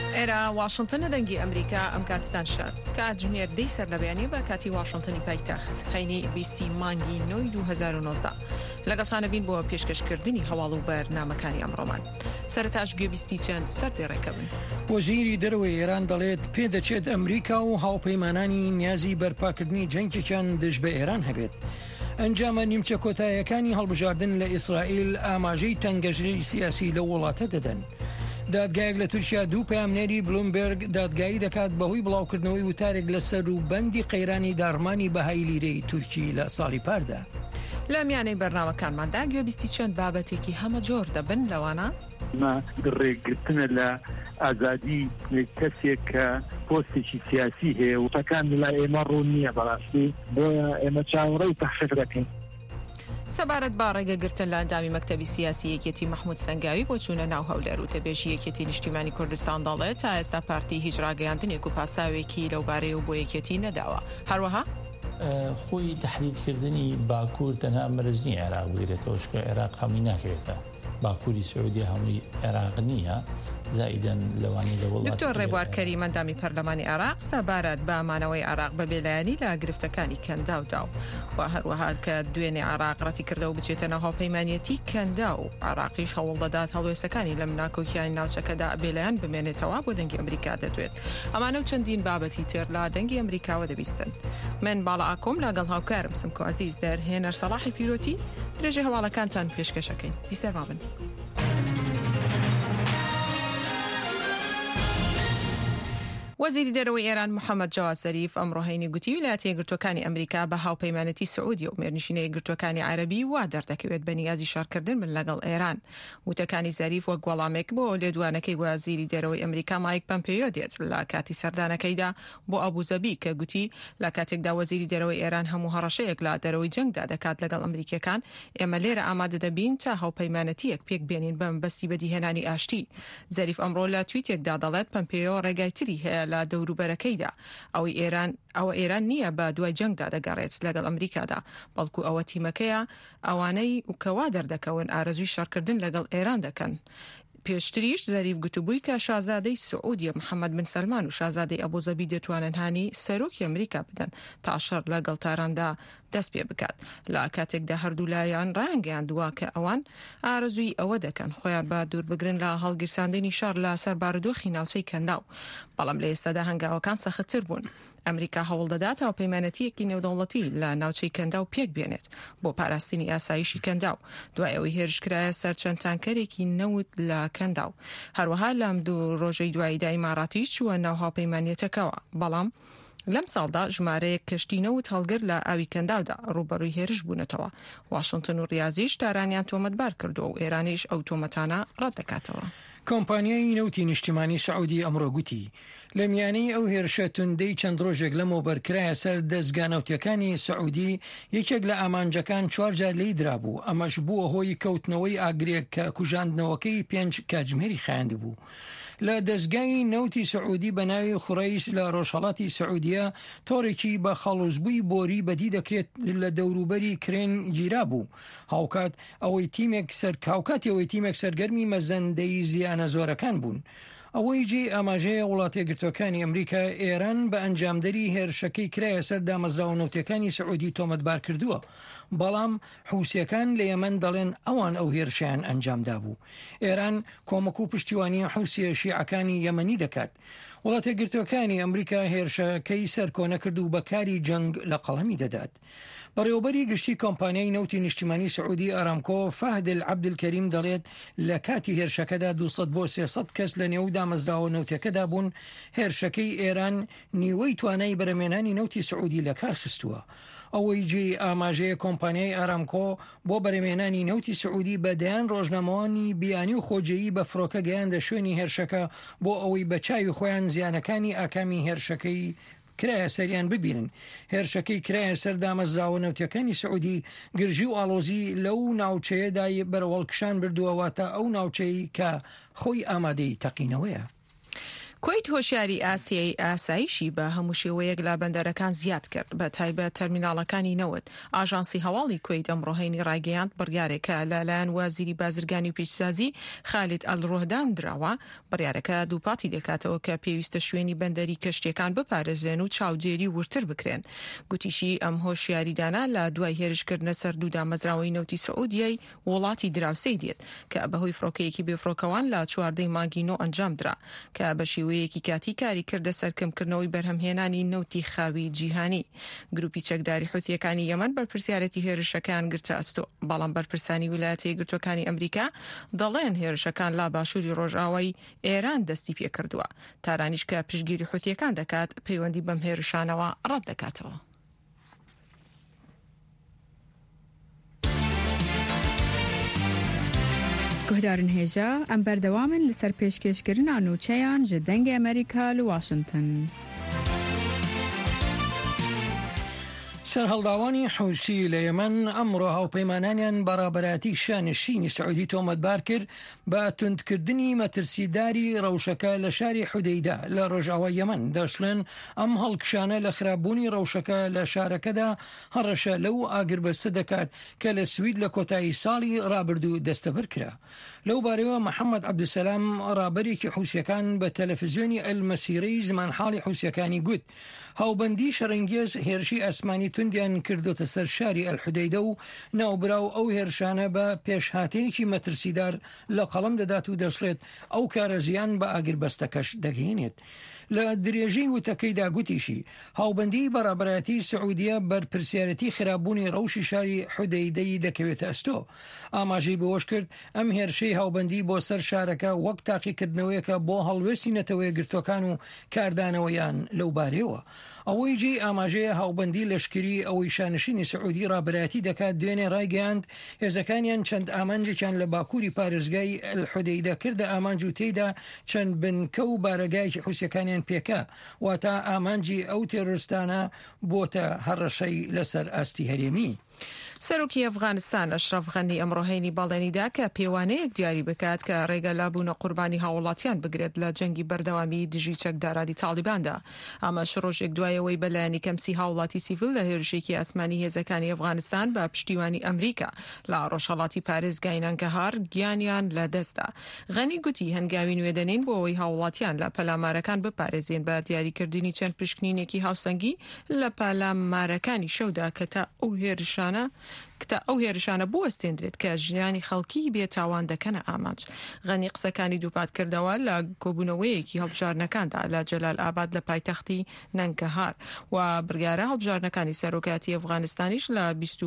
ئێرە واشنتن دەنگی ئەمریکا ئەم کاتتان شار کاتژمێر دەی سەر لە بەیانیە بە کاتی واشنتنی پایتەخت هەینی 20 مانگی 9 2019 لەگەڵتانە بین بۆ پێشکەشکردنی هەواڵ و بەرنامەکانی ئەمڕۆمان. سەرەتاش گوێبیستی چەند سەردێڕێکە بن. وەزیری دەرەوەی ئێران دەڵێت پێدەچێت ئەمریکا و هاوپەیمانانی نیازی بەرپاکردنی جەنگێکیان دژ بە ئێران هەبێت. ئەنجامە نیمچە کۆتاییەکانی هەڵبژاردن لە ئیسرائیل ئاماژەی تەنگەژەی سیاسی لە وڵاتە دەدەن. دادگایەک لە تورکیا دوو پەیامنێری بلومبرگ دادگایی دەکات بەهۆی بڵاوکردنەوەی وتارێک لەسەر و بەندی قەیرانی دارمانی بەهای لیرەی تورکی لە ساڵی پاردا. لە میانەی بەرنامەکانماندا گوێبیستی چەند بابەتێکی هەمە جۆر دەبن لەوانە ڕێگرتنە لە ئازادی کەسێک کە پۆستێکی سیاسی هەیە و تەکان لە ئێمە ڕوون نییە بەڕاستی بۆیە ئێمە چاوەڕێی تەخشەت دەکەین. سەبارەت با ڕێگەگرتن لە ئەندامی مەکتەبی سیاسی یەکێتی مەحموود سەنگاوی بۆ چوونە ناو هەولێر و تەبێژی یەکێتی نیشتیمانی کوردستان دەڵێت تا ئێستا پارتی هیچ ڕاگەیاندنێک و پاساوێکی لەوبارەی و بۆ یەکێتی نەداوە. هەروەها خۆی تەحلیلکردنی باکوور تەنها مەرج نیە عێراق بگرێتەوە چکە عێراق هەمووی ناکەوێتە باکووری سعودی هەمووی عێراق نییە زائیدەن لەوانی لەوڵات. دکتۆر ڕێبوار کەریم ئەندامی پەرلەمانی عێراق سەبارەت بە ئامانەوەی عێراق بە بێلایەنی لە گرفتەکانی کەنداودا و هەروەها کە دوێنێ عێراق ڕەتی کردە و بچێتە ناو هاوپەیمانیەتی کەندا و عێراقیش هەوڵ دەدات هەڵوێستەکانی لە مناکۆکیانی ناوچەکەدا بێلایەن بمێنێتەوە بۆ دەنگی ئەمریکا دەدوێت. ئەمانە و چەندین بابەتی تر لە دەنگی ئەمریکاوە دەبیستن. من باڵا ئاکۆم لەگەڵ هاوکارم سمکۆ عەزیز دەرهێنەر سەلاحی پیرۆتی درێژەی هەواڵەکانتان پێشکەشەکەین. بیسەرما بن. وەزیری دەرەوەی ئێران محەممەد جەواد زەریف ئەمڕۆ هەینی گوتی ویلایەتە یەکگرتووەکانی ئەمریکا بە هاوپەیمانەتی سعودی و مێرنشینە یەکگرتووەکانی عەرەبی وا دەردەکەوێت بە نیازی شارکردن من لەگەڵ ئێران. وتەکانی زەریف وەک وەڵامێک بۆ لێدوانەکەی وەزیری دەرەوەی ئەمریکا مایک پۆمپیۆ دێت لە کاتی سەردانەکەیدا بۆ ئەبوزەبی کە گوتی لە کاتێکدا وەزیری دەرەوەی ئێران هەموو هەڕەشەیەک لە دەرەوەی جەنگدا دەکات لەگەڵ ئەمریکیەکان ئێمە لێرە ئامادە دەبین تا هاوپەیمانەتیەک پێک بێنین بەم بەستی بەدیهێنانی ئاشتی. زەریف ئەمڕۆ لە تویتێکدا دەڵێت پۆمپیۆ ڕێگایتری هەیە لە دەوروبەرەکەی ئەوە ئێران نییە بە دوای جەنگدا دەگەڕێت لەگەڵ ئەمریکادا بەڵکو ئەوە تیمەکەیە ئەوانەی وکەوا دەردەکەون ئارەزوی شارکردن لەگەڵ ئێران دەکەن. پێشتریش زەریف گوتوبووی کە شازادەی سعودی محەممەد بن سەلمان و شازادەی ئەبوزەبی دەتوانن هانی سەرۆکی ئەمریکا بدەن تا شەڕ لەگەڵ تاراندا دەست پێ بکات. لە کاتێکدا هەردوو لایەن ڕایانگەیاندووە کە ئەوان ئارەزووی ئەوە دەکەن خۆیان بە دوور بگرن لە هەڵگیرساندنی شەڕ لە سەر بارودۆخی ناوچەی کەنداو. بەڵام لە ئێستادا هەنگاوەکان سەختتر بوون. ئەمریکا هەوڵ دەدات هاوپەیمانەتیەکی نێودەوڵەتی لە ناوچەی کەنداو پێک بێنێت بۆ پاراستنی ئاسایشی کەنداو دوای ئەوەی هێرشکرایە سەر چەند تانکەرێکی نەوت لە کەنداو. هەروەها لەم دوو ڕۆژەی دواییدا ئیماڕاتیش چووە ناو هاوپەیمانیەتەکەوە. بەڵام لەم ساڵدا ژمارەیە کەشتی نەوت هەڵگر لە ئاوی کەنداودا ڕوبەڕووی هێرش بوونەتەوە. واشنتن و ریاضیش دارانیان تۆمەتبار کردو و ئێرانیش ئەو تۆمەتانە ڕەت دەکاتەوە. کۆمپانیای نەوتی نیشتیمانی سعودی ئەمڕۆ گوتی لە میانەی ئەو هێرشە توندەی چەند ڕۆژێک لەمەوە بەرکرایە سەر دەستگانەوتیەکانی سعودی یەکێک لە ئامانجەکان 4 جار لی درابوو. ئەمەش بووە هۆی کەوتنەوەی ئاگرێک کە کوژاندنەوەکەی 5 کاتژمێری خایاند بوو. لە دەستگای نەوتی سعودی بە ناوی خوڕەیس لە ڕۆژهەڵاتی سعودیە تۆڕێکی بە خەڵوزبووی بۆری بەدی دەکرێت لە دەوروبەری کرێن گیرا بوو. هاوکات ئەوەی تیمێک سەرگەرمی مەزەندەی زیانە زۆرەکان بوون. ئەوەی جێ ئاماژەیە وڵاتە یەکگرتووەکانی ئەمریکا ئێران بە ئەنجامدەری هێرشەکەی کرایە سەر دامەزراونەوتەکانی سعودی تۆمەتبار کردووە. بەڵام حوسیەکان لە یەمەن دەڵێن ئەوان ئەو هێرشیان ئەنجامدا بوو. ئێران کۆمەک و پشتیوانی حوسیە شیعەکانی یەمەنی دەکات. وڵاتە یەکگرتووەکانی ئەمریکا هێرشەکەی سەرکۆنە کرد و بەکاری جەنگ لە قەڵەمی دەدات. بەڕێوەبەری گشتی کۆمپانیای نەوتی نیشتیمانی سعودی ئارامکۆ فەهد عەبدولکەریم دەڵێت لە کاتی هێرشەکەدا 200 بۆ 300 کەس لە نێو دامەزراوە نەوتەکەدا بوون. هێرشەکەی ئێران نیوەی توانای بەرەمێنانی نەوتی سعودی لە کار خستووە. ئەوەی جێ ئاماژەیە کۆمپانیای ئارامکۆ بۆ بەرەمێنانی نەوتی سعودی بەدەیان ڕۆژنامەوانی بیانی و خۆجێیی بە فڕۆکە گەیاندە شوێنی هێرشەکە بۆ ئەوەی بە چاوی خۆیان زیانەکانی ئاکامی هێرشەکەی کرایە سەریان ببینن. هێرشەکەی کرایە سەر دامەزراوە نەوتەکانی سعودی گرژی و ئاڵۆزی لەو ناوچەیەدا بەرەوەڵکشان بردووەوە تا ئەو ناوچەی کە خۆی ئامادەی تەقینەوەیە. کویت هۆشیاری ئاسیایی ئاسایشی بە هەموو شێوەیەک لە بەندەرەکان زیاد کرد بە تایبەت تەرمیناڵەکانی نەوت. ئاژانسی هەواڵی کویت ئەمڕۆهێنی ڕایگەیاند بڕیارێکە لەلایەن وەزیری بازرگانی و پیشسازی خالید ئەلڕۆهدان درراوە. بڕیارەکە دووپاتی دەکاتەوە کە پێویستە شوێنی بەندەری کەشتیەکان بپارێزرێن و چاودێری ورتر بکرێن. گوتیشی ئەم هۆشیاریدانە لە دوای هێرشکردنە سەر دوودا مەزراوەی نەوتی سعودیای وڵاتی دراوسەی دێت کە بەهۆی فڕۆکەیەکی بێفڕۆکەوان لە 14 مانگی نۆ ئەنجام درا کە بە شێوەیەکی کاتی کاری کردە سەرکەمکردنەوەی بەرهەمهێنانی نەوتی خاوی جیهانی. گروپی چەکداری حوتیەکانی یەمەن بەرپرسیارەتی هێرشەکان گرتە ئەستۆ، بەڵام بەرپرسانی ویلایەتە یەکگرتووەکانی ئەمریکا دەڵێن هێرشەکان لا باشووری ڕۆژئاوای ئێران دەستی پێ کردووە. تارانیش کە پشتگیری حوتیەکان دەکات پەیوەندی بەم هێرشانەوە ڕەت دەکاتەوە. گوهدارن هێژە ئەم بەردەوامن لەسەر پێشکەشکردنا نوچەیان ji dengê ئەمریکا li Washington. سەرهەڵداوانی حوسی لە یەمەن ئەمڕۆ هاوپەیمانانیان بەڕابەتی شانشینی سعودی تۆمەتبار کرد بە توندکردنی مەترسیداری ڕەوشەکە لە شاری حودەیدا لە ڕۆژئاوای یەمەن. دەشڵێن ئەم هەڵکشانە لە خراپبوونی ڕەوشەکە لە شارەکەدا هەڕەشە لەو ئاگربەستە دەکات کە لە سوید لە کۆتایی ساڵی ڕابردوو دەستەبەر کرا. لەو بارەوە محەممەد عەبدولسەلام ڕابەرێکی حوسیەکان بە تەلەڤیزیۆنی ئەلمەسیرەی زمانحاڵی حوسیەکانی گوت هاوبەندی شەڕەنگێز هێرشی ئەسمانی توندیان کردوتە سەر شاری ئەلحودەیدە و ناوبراو ئەو هێرشانە بە پێشهاتەیەکی مەترسیدار لە قەڵم دەدات و دەشڵێت ئەو کارە زیان بە ئاگربەستەکەش دەگەێنێت. لە درێژەی وتەکەیدا گوتیشی هاوبەندی بەڕابەتی سعودیە بەرپرسیارەتی خراپبوونی ڕەوشی شاری حودەیدەی دەکەوێتە ئەستۆ. ئاماژەی بەوەش کرد ئەم هێرشەی هاوبەندی بۆ سەر شارەکە وەک تاقیکردنەوەیەکە بۆ هەڵوێستی نەتەوەی گرتوەکان و کاردانەوەیان لەو بارەوە. ئەوەی جێ ئاماژەیە هاوبەندی لەشکری ئەوەی شانشینی سعودی ڕابەتی دەکات دوێنێ ڕایگەیاند هێزەکانیان چەند ئامانجێکیان لە باکووری پارێزگای ئەلحودەیدە کردە ئامانج و تێیدا چەند بنکە و بارەگایکی حوسیەکانیان پێکە واتە ئامانجی ئەو تێرۆریستانە بۆتە هەڕەشەی لەسەر ئاستی هەرێمی. سەرۆکی ئەفغانستان ئەشرەف غەنی ئەمڕۆهێنی باڵێنیدا کە پێوانەیەک دیاری بکات کە ڕێگە لابوونە قوربانی هاوڵاتیان بگرێت لە جەنگی بەردەوامی دژی چەکدارانی تاڵیباندا. ئەمەش ڕۆژێک دوایەوەی بەلایەنی کەمسی هاوڵاتی سیڤیل لە هێرشێکی ئاسمانی هێزەکانی ئەفغانستان بە پشتیوانی ئەمریکا لە ڕۆژهەڵاتی پارێزگای نانگەهار گیانیان لە دەستدا. غەنی گوتی هەنگاوی نوێدەنین بۆ ئەوەی هاوڵاتیان لە پەلامارەکان بپارێزێن بە دیاریکردنی چەند پشکنینێکی هاوسەنگی لە پەلامارەکانی شەودا کە ئەو هێرشانە بوەستێنرێت کە ژیانی خەڵکی بێتاوان دەکەنە ئامانج. غەنی قسەکانی دووپات کردەوە لە کۆبوونەوەیەکی هەڵبژارنەکاندا لە جەلال ئاباد لە پایتەختی نانگەهار و بڕیارە هەڵبژارنەکانی سەرۆکاتی ئەفغانستانیش لە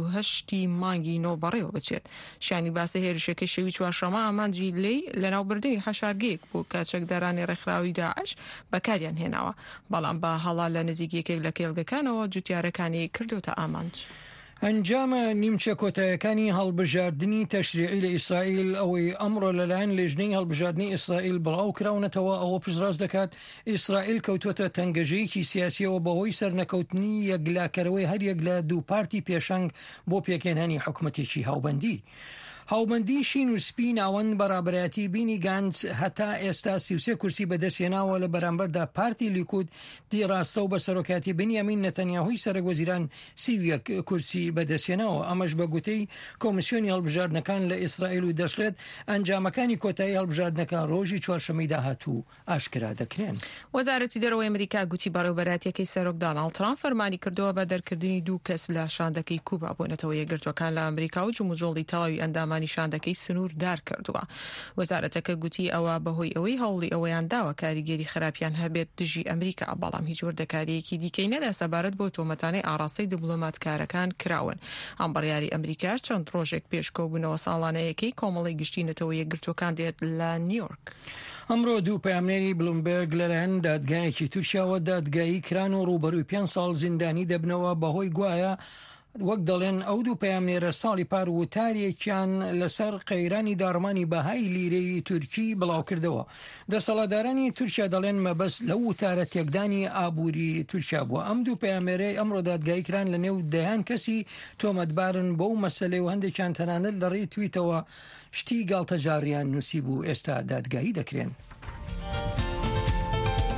28 مانگی نۆ بەڕێوە بچێت. شانی باسە هێرشەکەی شەوی چوارشەمە ئامانجی لێی لە ناوبردننی حەشارگەیەک بوو کە چەکدارانی ڕێکخراوی داعش بەکاریان هێناوە، بەڵام بە هەڵا لە نزیکیەکێک لە کێڵگەکانەوە جوتیارەکانی کردوتە ئامانج. ئەنجامە نیمچە کۆتایەکانی هەڵبژاردننی تەشریعی لە ئیسرائیل ئەوەی ئەمڕۆ لەلایەن لێژنەی هەڵبژاردننی ئیسرائیل بڵاو کراونەتەوە ئەوە پشتڕاست دەکات ئیسرائیل کەوتوتە تەنگەژەیەکی سیاسیەوە بەهۆی سەرنەکەوتنی یەکلاکەرەوەی هەریەک لە دوو پارتی پێشەنگ بۆ پێکێنانی حکوومەتێکی هاوبەندی. هاوبەندی شین و سپی ناوەند بەڕابەتی بینی گانس هەتا ئێستا 33 کورسی بەدەستێناوە لە بەرامبەردا پارتی لیکود دیڕاستە و بە سەرۆکاتی بنیامین نەتەنیاهوی سەرۆکوەزیران 31 کورسی بەدەستێناوە. ئەمەش بە گوتەی کۆمیسیۆنی هەڵبژاردنەکان لە ئیسرائیل و دەشڵێت ئەنجامەکانی کۆتایی هەڵبژاردنەکە ڕۆژی چوارشەمەی داهاتوو ئاشکرا دەکرێن. وەزارەتی دەرەوەی ئەمریکا گوتی بەڕێوەبەراتیەکەی سەرۆک دۆناڵد ترامپ فەرمانی کردووە بە دەرکردنی دوو کەس لە شاندەکەی کوبا بۆنەتەوە یەکگرتوەکان لە ئەمریکا و جموجۆڵی تەواوی ئەندامانی شاندەکەی سنوور دار کردووە. وەزارەتەکە گوتی ئەوە بەهۆی ئەوەی هەوڵی ئەوەیان داوە کاریگەری خراپیان هەبێت دژی ئەمریکا، بەڵام هیچ وردەکاریەکی دیکەی نەدا سەبارەت بۆ تۆمەتانەی ئاڕاستەی دیپلۆماتکارەکان کراون. ئەم بڕیاری ئەمریکاش چەند ڕۆژێک پێش کۆبوونەوە ساڵانەیەکەی کۆمەڵی گشتینەتەوە یەکگرتوەکان دێت لە نیویۆرک. ئەمڕۆ دوو پامنێری بلومبەرگ لەلایەن دادگایەکی تورکیاوە دادگایی کران و ڕوبەروی 5 ساڵ زیندانی دەبنەوە بەهۆی گوایە وەک دەڵێن ئەو دوو پەیامنێرە ساڵی پار وتارێکیان لەسەر قەیرانی داڕمانی بەهای لیرەی تورکی بڵاو کردەوە. دەسەڵاتدارانی تورکیا دەڵێن مەبەست لەو وتارە تێکدانی ئابووری تورکیا بووە. ئەم دوو پەیامێرەی ئەمڕۆ دادگایی کران لە نێو دەیان کەسی تۆمەتبارن بەو مەسەلەی و هەندێکیان تەنانەت لە ڕێی تویتەوە شتی گاڵتەجاڕیان نووسی بوو ئێستا دادگایی دەکرێن.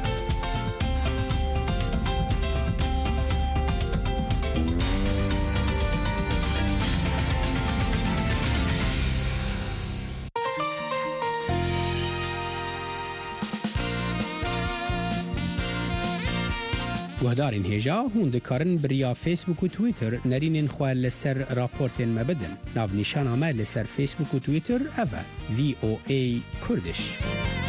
گهدارین هێژا هون دکارن بریا فیسبوک و تویتر نرینین خواه لسر راپورتین مبدن ناو نیشان آمه لسر فیسبوک و تویتر اوه VOA کوردش.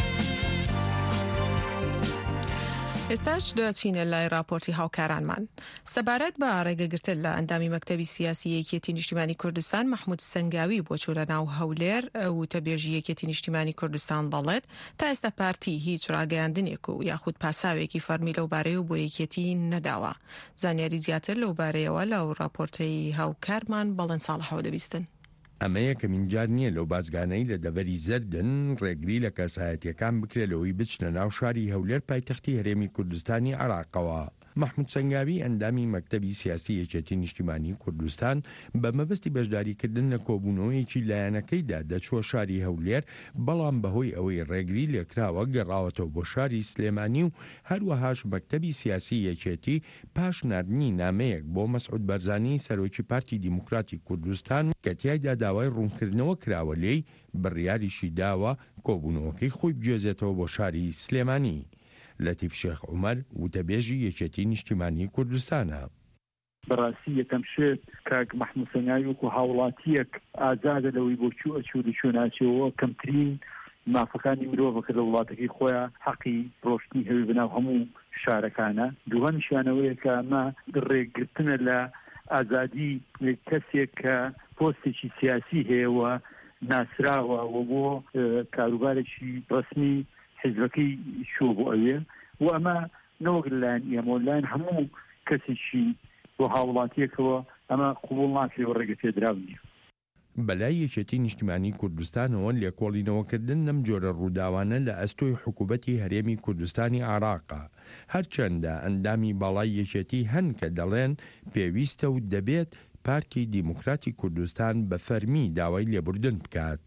ئێستاش دەچینە لای راپۆرتی هاوکارانمان. سەبارەت بە ڕێگەگرتن لە ئەندامی مەکتەبی سیاسی یەکێتی نیشتیمانی کوردستان محمود سەنگاوی بۆ چوورە ناو هەولێر وتەبێژی یەکێتی نیشتیمانی کوردستان دەڵێت تا ئێستا پارتی هیچ ڕاگەیاندنێک و یاخود پاساوێکی فەرمی لەو بارەیە و بۆ یەکێتی نەداوە. زانیاری زیاتر لەو بارەیەوە لەو راپۆرتەی هاوکارمان بەڵێن ساڵحەوە دەبیستن. ئەمە یەکەمین جار نییە لەو بازگانەی لە دەڤەری زەردن ڕێگری لە کەسایەتیەکان بکرێتەوەی بچنە ناو شاری هەولێر پایتەختی هەرێمی کوردستانی عێراقەوە. محمود سەنگاوی ئەندامی مەکتەبی سیاسی یەکێتی نیشتیمانی کوردستان بە مەبەستی بەشداریکردن لە کۆبوونەوەیەکی لایەنەکەیدا دەچوە شاری هەولێر، بەڵام بەهۆی ئەوەی ڕێگری لێکراوە گەڕاوەتەوە بۆ شاری سلێمانی و هەروەهاش مەکتەبی سیاسی یەکێتی پاش ناردنی نامەیەک بۆ مەسعود بەرزانی سەرۆکی پارتی دیموکراتی کوردستان کە تیایدا داوای ڕوونکردنەوە کراوە لێی بڕیاریشی داوە کۆبوونەوەکەی خۆی بگوێزێتەوە بۆ شاری سلێمانی. لەتیف شێخ عومەر وتەبێژی یەکێتی نیشتیمانی کوردستانە. بەڕاستی یەکەم شێت کاک محمود سەنگاوی وەکو هاوڵاتیەک ئازادە لەوەی بۆ چوو ناچێەوە کەمترین مافەکانی مرۆڤەکە لە وڵاتەکەی خۆیان حەقی ڕۆشتنی هەوی بناو هەموو شارەکانە. دووهەمیشیانەوەیە کە ئەمە ڕێگرتنە لە ئازادی کەسێک کە پۆستێکی سیاسی هەیەوە ناسراوە و بۆ کاروبارێکی ڕسمی حیزبەکەی شۆ بۆ ئەوێ و ئەمە نەوەک لەلایەن ئێمە لەلایەن هەموو کەسێکی بۆ هاوڵاتیەکەوە ئەمە قبوڵ ناکرێەوە ڕێگە پێدراو نیە. بەلای یەکێتی نیشتیمانی کوردستانەوە لێکۆڵینەوەکردن لەم جۆرە ڕووداوانە لە ئەستۆی حکوومەتی هەرێمی کوردستانی عێراقە، هەرچەندە ئەندامی باڵای یەکێتی هەن کە دەڵێن پێویستە و دەبێت پارتی دیموکراتی کوردستان بە فەرمی داوای لێبوردن بکات.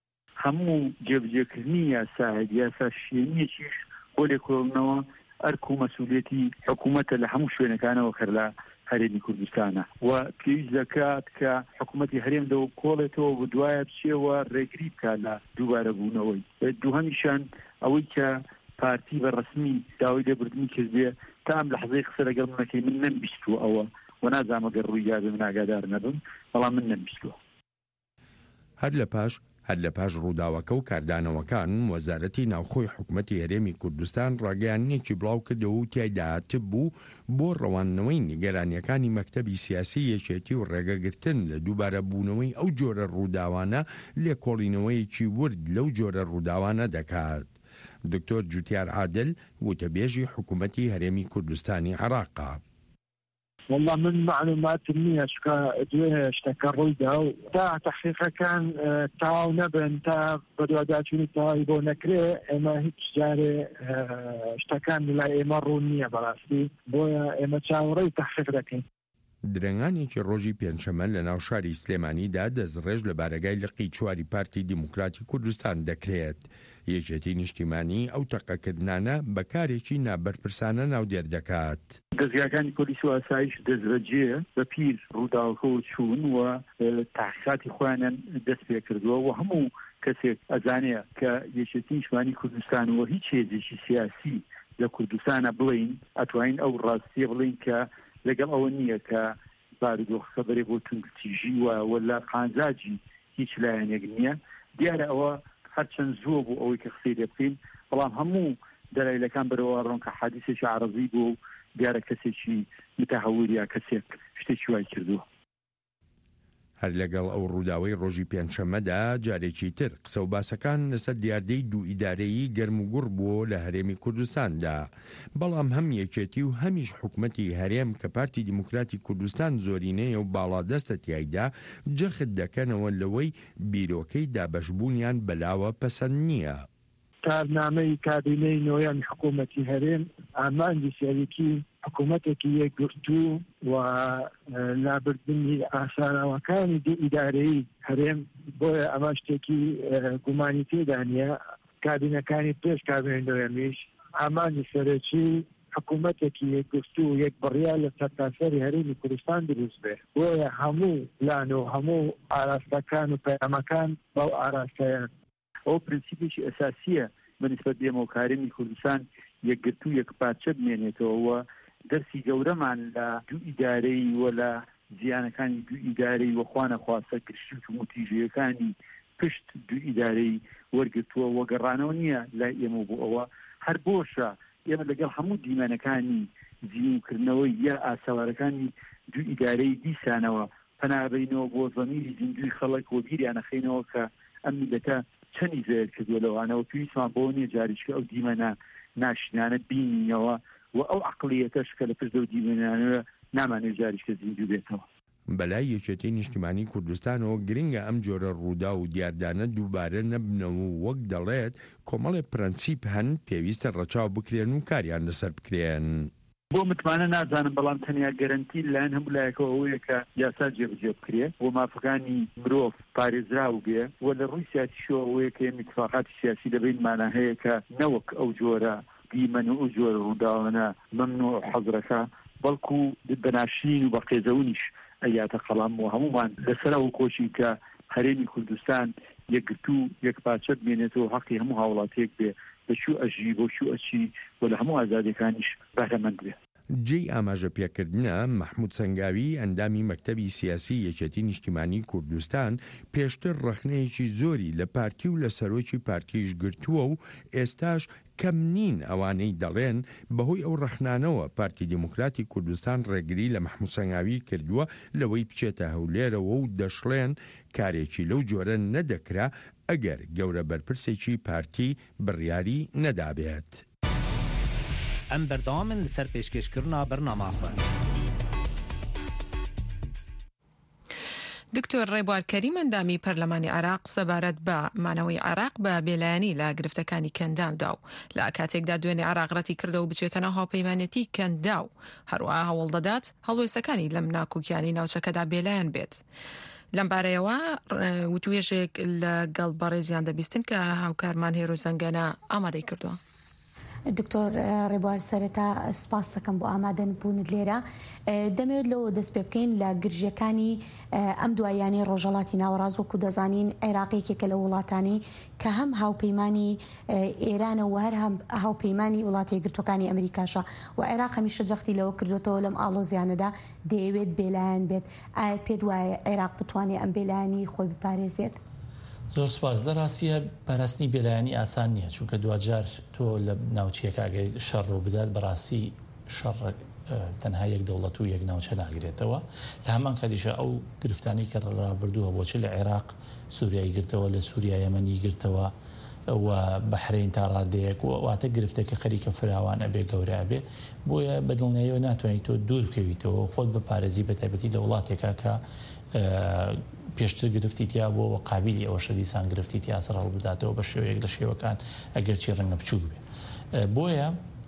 هەموو جێبجێکردنی یاسا شوێنیەکیش بۆ لێکۆڵینەوە ئەرک و مەسئولیەتی حکوومەتە لە هەموو شوێنەکانەوە کە لە هەرێمی کوردستانە و پێویست دەکات کە حکوومەتی هەرێمدەوە کۆڵێتەوە و دوایە بچێەوە ڕێگری بکات لە دووبارە بوونەوەی. دووهەمیشان ئەوەی کە پارتی بە ڕسمی داوای لێبوردنی کردێ تا ئەم لەحظەی قسە لەگەڵ منەکەی من نەمبیستووە ئەوە و نازانم ئەگەر ڕوویدا بێ من ئاگادار نەبم، بەڵام من نەمبیستووە. هەر لە پاش ڕووداوەکە و کاردانەوەکان وەزارەتی ناوخۆی حکوومەتی هەرێمی کوردستان ڕاگەیانیەکی بڵاو کردەوە و تیایدا هاتب بوو بۆ ڕەوانەوەی نیگەرانیەکانی مەکتەبی سیاسی یەکێتی و ڕێگەگرتن لە دووبارە بوونەوەی ئەو جۆرە ڕووداوانە لێکۆڵینەوەیەکی ورد لەو جۆرە ڕووداوانە دەکات. دکتۆر جوتیار عادل وتەبێژی حکوومەتی هەرێمی کوردستانی عێراقە. والله من معلوماتم نییە چکە دوێ شتەکە ڕوویدا و تا تەحقیقەکان تەواو نەبن تا بەدواداچوونی تەواوی بۆ نەکرێ ئێمە هیچ جارێ شتەکان لای ئێمە ڕوون نییە بەڕاستی، بۆیە ئێمە چاوەڕێی تەحقیق دەکەین. درەنگانێکی ڕۆژی پێنجشەمە لە ناو شاری سلێمانیدا دەستڕێژ لە بارەگای لقی چواری پارتی دیموکراتی کوردستان دەکرێت. یەکێتی نیشتیمانی ئەو تەقەکردانە بەکارێکی نابەرپرسانە ناودێر دەکات. دەستگاکانی پۆلیس و ئاسایش دەستبەجێ بە پیر ڕووداوەکەەوە چوون و تاحقیقاتی خۆیانیان دەست پێ کردووە و هەموو کەسێک ئەزانەیە کە یەکێتی نیشتیمانی کوردستانەوە هیچ هێزێکی سیاسی لە کوردستانە بڵین ئەتوانین ئەو ڕاستیە بڵین کە لەگەڵ ئەوە نییە کە بارودۆخەکە بەرێ بۆ تونگتیژی وەلا قانزاجی هیچ لایەنێک نییە. دیارە ئەوە هەرچەند زۆر بوو ئەوەی کە قسەی لێ بکەین، بەڵام هەموو دەلایلەکان بەرەوە ڕۆن کە حادیثێکی عەرەضی بوو و دیارە کەسێکی متەهەور یا کەسێک شتێکی وای کردووە. هەر لەگەڵ ئەو ڕووداوەی ڕۆژی پێنجشەمەدا جارێکی تر قسە و باسەکان لەسەر دیاردەی دوو ئیدارەیی گەرم و گوڕ بووە لە هەرێمی کوردستاندا، بەڵام هەم یەکێتی و هەمیش حکوومەتی هەرێم کە پارتی دیموکراتی کوردستان زۆرینەیە و باڵادەستە تیایدا جەخت دەکەنەوە لەوەی بیرۆکەی دابەشبوونیان بەلاوە پەسەند نییە. کارنامەی کابینەی نۆیان حکوومەتی هەرێم ئامانجی سیاوێکی حکوومەتێکی یەکگرتوو و لابردنی ئاسانەوەکانی دوو ئیدارەی هەرێم، بۆیە ئەمە شتێکی گومانی تێدا نیە. کابینەکانی پێش کابینەی نۆیەمیش ئامانجی سەرەکی حکوومەتێکی یەکگرتوو و یەک بڕیار لە سەرتاسەری هەرێمی کوردستان دروست بێ، بۆیە هەموو پلان و هەموو ئاراستەکان و پەیامەکان بەو ئاراستەیان. ئەو پرینسیپێکی ئەساسیە بەنسبەت بێمە و هەرێمی کوردستان یەکگرتوو یەکپارچە بمێنێتەوە دەرسی گەورەمان لە دوو ئیدارەی وە لە زیانەکانی دوو ئیدارەی وەخوانە خواستە گشت و تیژەکانی پشت دوو ئیدارەی وەرگتووە وەگەڕانەوە نییە لای ئێمە بۆ ئەوە هەر بۆشە ئێمە لەگەڵ هەموو دیمەنەکانی زیینکردنەوەی یا ئاسەوارەکانی دوو ئیدارەی دیسانەوە پەنابەینەوە بۆ زەمیری زیندوی خەڵک و بیریانەخینەوە کە ئەم میلەتە چەندی زێر کردووە لەوانەوە پێویستمان بۆ نیە جاریشکە ئەو دیمەنە ناشنانە بینینەوە و ئەو عقلیەتەش کە لە پشت ئەو دیمەنانەوە نامانێت جاریشکە زیندوو بێتەوە. بەلای یەکێتی نیشتیمانی کوردستانەوە گرنگە ئەم جۆرە ڕوودا و دیاردانە دووبارە نەبنەوە و وەک دەڵێت کۆمەڵی پرەنسیپ هەن پێویستە ڕەچاو بکرێن و کاریان لەسەر بکرێن. بۆ متمانە نازانم بەڵام تەنیا گەرنتی لایەن هەموو لایەکەوە ئەوەیە کە یاسا جێبەجێ بکرێت بۆ مافەکانی مرۆڤ پارێزراو بێ و لە ڕووی سیاسیشەوە ئەوەیە کە اتفاقاتی سیاسی لەبینمانە هەیە کە نەوەک ئەو جۆرە دیمەن و ئەو جۆرە ڕووداوانە مەمنوع حەزرەکە بەڵکو بەناشین و بە قێزەونیش ئەیاتە قەڵام و هەمومان لەسەرەوە کۆشین کە هەرێمی کوردستان یەکگرتو یەکپارچە بمێنێتەوە حەقی هەموو هاوڵاتیەک بێ بە چوو ئەژی بۆ چوو ئەچی و لە هەموو ئازادیەکانیش بەهرەمەند بێ. جێی ئاماژە پێکردنە مەحموود سەنگاوی ئەندامی مەکتەبی سیاسی یەکێتی نیشتیمانی کوردستان پێشتر ڕەخنەیەکی زۆری لە پارتی و لە سەرۆکی پارتیش گرتووە و ئێستاش کەم نین ئەوانەی دەڵێن بەهۆی ئەو ڕەخنانەوە پارتی دموکراتی کوردستان ڕێگری لە مەحموود سەنگاوی کردووە لەوەی بچێتە هەولێرەوە و دەشڵێن کارێکی لەو جۆرە نەدەکرا ئەگەر گەورە بەرپرسێکی پارتی بڕیاری نەدابێت. ئەم بەردەوامن لەسەر پێشکەشکردنا بەرنامەخۆ. دکتۆر ڕێبوار کەریم ئەندامی پەرلەمانی عێراق سەبارەت بە مانەوەی عێراق بە بێلایەنی لە گرفتەکانی کەنداندا و لە کاتێکدا دوێنێ عێراق ڕەتی کردەوە بچێتەنە هاوپەیمانەتی کەندا و هەروەها هەوڵ دەدات هەڵوێستەکانی لەم ناکۆکیانی ناوچەکەدا بێلایەن بێت. لەم بارەیەوە وتوێژێک لەگەڵ بەڕێزیان دەبیستن کە هاوکارمان هێرۆ زەنگەنە ئامادەی کردووە. دکتۆر ڕێبوار سەرەتا سپاس دەکەم بۆ ئامادەن بوونت لێرە دەمەوێت لەوە دەست پێ بکەین لە گرژیەکانی ئەم دوایانی ڕۆژهەڵاتی ناوەڕاست وەکو دەزانین عێراقێکێکە لە وڵاتانی کە هەم هاوپەیمانی ئێرانە و هەر هاوپەیمانی وڵاتی یەکگرتووەکانی ئەمریکاشە و عێراق هەمیشە جەختی لەوە کردوێتەوە لەم ئاڵۆزیانەدا دەیەوێت بێلایەن بێت. ئایا پێت وایە عێراق بتوانێت ئەم بێلایەنی خۆی بپارێزێت؟ زۆر سپاس. لە ڕاستیە بەڕاستی بێلایەنی ئاسان نییە چونکە دوجار تۆ لە ناوچیەکەگەی شەڕ و بدات بەڕاستی شەڕ تەنها یەک دەوڵەت و یەک ناوچە ناگرێتەوە. لە هەمان کاتیشە ئەو گرفتانی کە ڕابردووە بۆچی لە عێراق سووریایی گرتەوە لە سووریا یەمەنی گرتەوە و بەحرین تا ڕادەیەک واتە گرفتەکە خەریکە فراوان ئەبێ گەورە بێ بۆیە بەدڵنیاییەوە ناتوانیت تۆ دوور بکەویتەوە خۆت بپارێزی بە تایبەتی لە وڵاتێکە کە پێشتر گرفتی تیا بۆ قابلی ئەوە شەدیسان گرفتی تیا سەر هەڵ بداتەوە بە شێوەیەک لە شێوەکان ئەگەر چی ڕەنگە بچوو بێ. بۆیە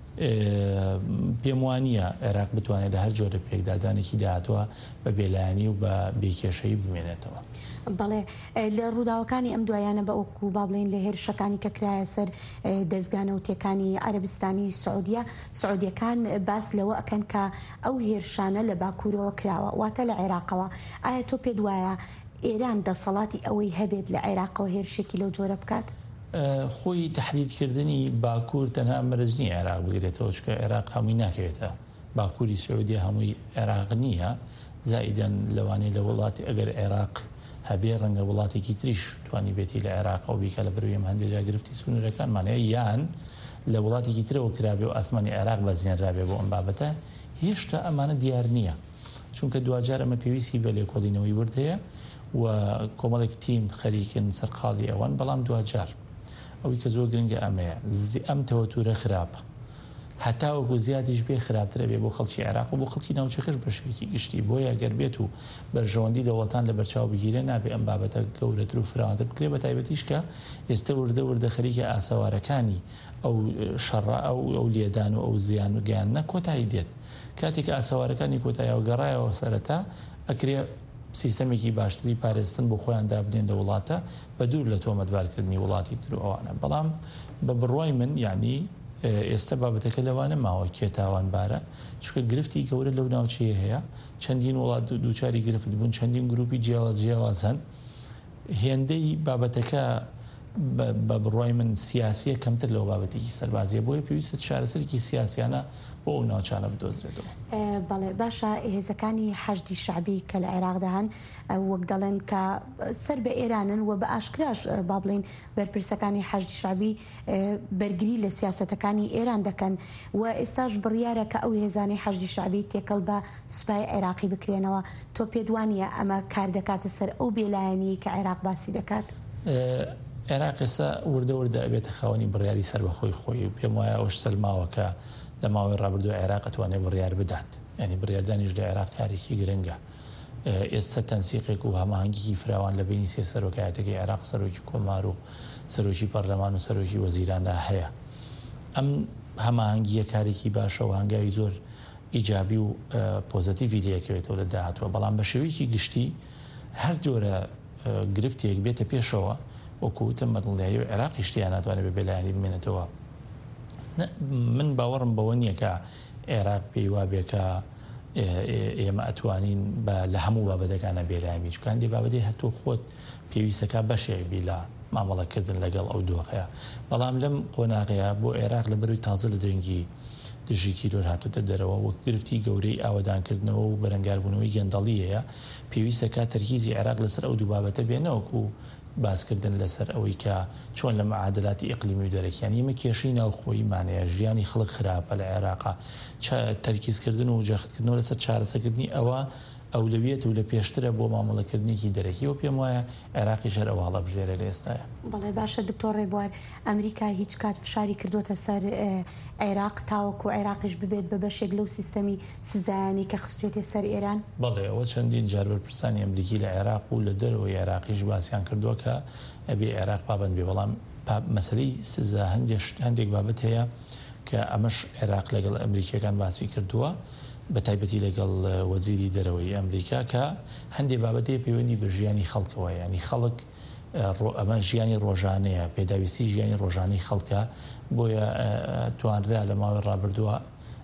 پێم وانییە عێراق بتوانێت لە هەر جۆرە پێکدادانێکی داهاتوە بە بێلایەنی و بە بێکێشەی بمێنێتەوە. بەڵێ لە ڕووداوەکانی ئەم دوایانە بە ئەوکو با بڵێن لە هێرشەکانی کە کرایە سەر دەستگانە وتیەکانی عەرەبستانی سعودیەکان باس لەوە ئەکەن کە ئەو هێرشانە لە باکوورەوە کراوە واتە لە عێراقەوە. ئایا تۆ پێت وایە ئێران دەسەڵاتی ئەوەی هەبێت لە عێراقەوە هێرشێکی لەو جۆرە بکات؟ خۆی تەحلیلکردنی باکوور تەنها مەرج نییە عێراق بگرێتەوە چکە عێراق هەمووی ناکەوێتە باکووری سعودی هەمووی عێراق نییە زائیدەن لەوانەیە لە وڵاتی ئەگەر عێراق هەبێ ڕەنگە وڵاتێکی تریش توانی بێتی لە عێراق و بیکە لە برویم هەندێجا گرفتی سنوورەکانمانەیە یان لە وڵاتێکی ترەوە کرابێ و ئاسمانی عێراق بەزیێنرابێ بۆ ئەم بابەتە هێشتا ئەمانە دیار نییە چونکە دوجار ئەمە پێویستی بە لێکۆڵینەوەی وردەیە و کۆمەڵێک تیم خەریکن سەرقاڵی ئەوان بەڵام دوجار ئەوەی کە زۆر گرنگە ئەمەیە ئەم تەوەتورە خراپە هەتا وەکو زیاتیش بێ خراپترە بێ بۆ خەڵکی عێراق و بۆ خەڵکی ناوچەکەش بە شێوەیەکی گشتی بۆیە گەر بێت و بەرژەوەندی دەوڵەتان لە بەرچاو بگیرێ نابێ ئەم بابەتە گەورەتر و فراوانتر بکرێ بە تایبەتیش کە ئێستا وردە خەریکە ئاسەوارەکانی ئەو شەڕە ئەو لێدان و ئەو زیان و گیانە کۆتایی دێت کاتێک ئاسەوارەکانی کۆتاییەوە گەڕایەوە سەرەتا ئەکرێ سیستەمێکی باشتری پارێزتن بۆ خۆیان دابنێن لە وڵاتە بە دوور لە تۆمەتبارکردنی وڵاتی تر ئەوانە بەڵام بە بڕوای من یعنی ئێستا بابەتەکە لەوانە ماوە کێتاوانبارە چونکە گرفتی گەورە لەو ناوچەیە هەیە چەندین وڵات دووچاری گرفت بوون چەندین گروپی جیاواز هەن هێندەی بابەتەکە بە بڕای من سیاسیە کەمتر لەو بابەتێکی سەربازیە بۆیە پێویستە چارەسەرێکی سیاسیانە بۆ ئەو ناوچانە بدۆزرێتەوە. بەڵێ باشە هێزەکانی حەشدی شعبی کە لە عێراقدا هەن وەک دەڵێن کە سەر بە ئێرانن و بە ئاشکراش با بڵێن بەرپرسەکانی حەشدی شعبی بەرگری لە سیاسەتەکانی ئێران دەکەن و ئێستاش بڕیارە کە ئەو هێزانی حەشدی شعبی تێکەڵ بە سوپای عێراقی بکرێنەوە. تۆ پێت وانیە ئەمە کار دەکاتە سەر ئەو بێلایەنی کە عێراق باسی دەکات؟ عێراق ئێستا وردە ئەبێتە خاوەنی بڕیاری سەر بەخۆی خۆی و پێم وایە ئەوش سەلماوەکە لە ماوەی ڕابردوو عێراق ئەتوانێت بڕیار بدات، ینی بڕیاردانیش لە عێراق کارێکی گرنگە. ئێستا تەنسیقێک و هەماهەنگێکی فراوان لە بینی سێ سەرۆکایەتەکەی عێراق، سەرۆکی کۆمار و سەرۆکی پەرلەمان و سەرۆکی وەزیراندا هەیە. ئەم هەماهەنگیە کارێکی باشە و هەنگاوی زۆر ئیجابی و پۆزتیڤی لەکەوێتەوە لە داهاتوە، بەڵام بە شێوەیەکی گشتی هەر جۆرە گرفتێک بێتە پێشەوە وەکوتم مەدڵدایی و عێراقی شتیان ناتوانێت بە بێلایەنی بمێنێتەوە. من باوەڕم بەوە نییە کە عێراق پێی وابێکە ئێمە ئەتوانین لە هەموو بابەتەکانە بێلایەنی چکاندی بابەتی هەتۆ خۆت پێویستەکە بەشێکبی لە مامەڵەکردن لەگەڵ ئەو دۆخەیە. بەڵام لەم قۆناغەیە بۆ عێراق لە بەروی تازە لە دەنگی دژی تیرۆر هاتوتە دەرەوە وەک گرفتی گەورەی ئاوەدانکردنەوە و بەرەنگاربوونەوەی گەندەڵیەیە پێویستەکە تەرکیزی عێراق لەسەر ئەو دوو بابەتە بێنەوەکو باسکردن لەسەر ئەوەی کە چۆن لە مەعادلاتی ئیقلیمی و دەرەکیان ئێمە کێشەی ناوخۆیمانەیە، ژیانی خەڵک خراپە لە عێراقا، تەرکیزکردن و جەختکردنەوە لەسەر چارەسەرکردنی ئەوە ئەولەویەت و لە پێشترە بۆ مامەڵەکردنێکی دەرەکی و پێم وایە عێراقی شەر ئەو هەڵە بژێرە لە ئێستاە. بەڵێ باشە دکتۆر ڕێبوار، ئەمریکا هیچ کات فشاری کردوتە سەر عێراق تاوەکو عێراقیش ببێت بە بەشێک لەو سیستەمی سزایانی کە خستوێتێ سەر ئێران؟ بەڵێ ئەوە چەندین جار بەرپرسانی ئەمریکی لە عێراق و لە دەرەوەی عێراقیش باسییان کردووە کە ئەبێ عێراق پابند بێ، بەڵام مەسەلەی سزا هەندێک بابەت هەیە کە ئەمەش عێراق لەگەڵ ئەمریکیەکان باسی کردووە، بە تایبەتی لەگەڵ وەزیری دەرەوەی ئەمریکا کە هەندێک بابەتەیە پەیوەندی بە ژیانی خەڵکەوە، ینی خەڵک ئەمە ژیانی ڕۆژانەیە، پێداویستی ژیانی ڕۆژانەی خەڵکە، بۆیە توانرا لە ماوەی ڕابردووە